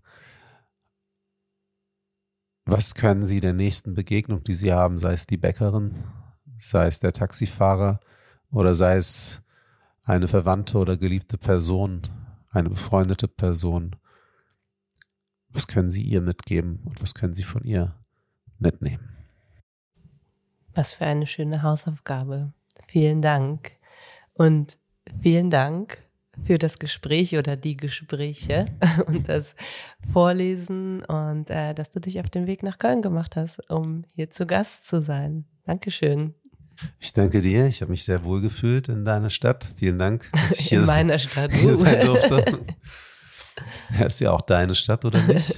was können sie der nächsten Begegnung, die sie haben, sei es die Bäckerin, sei es der Taxifahrer oder sei es eine verwandte oder geliebte Person, eine befreundete Person, was können sie ihr mitgeben und was können sie von ihr mitnehmen? Was für eine schöne Hausaufgabe. Vielen Dank. Und vielen Dank für das Gespräch oder die Gespräche und das Vorlesen und äh, dass du dich auf den Weg nach Köln gemacht hast, um hier zu Gast zu sein. Dankeschön. Ich danke dir. Ich habe mich sehr wohl gefühlt in deiner Stadt. Vielen Dank, dass ich hier, in meiner Stadt. hier sein durfte. Ja, ist ja auch deine Stadt, oder nicht?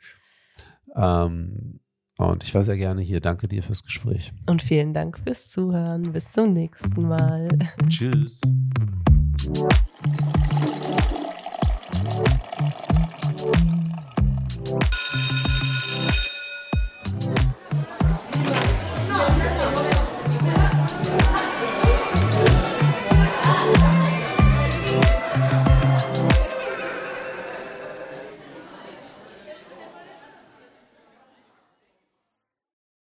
ähm, und ich war sehr gerne hier. Danke dir fürs Gespräch. Und vielen Dank fürs Zuhören. Bis zum nächsten Mal. Tschüss.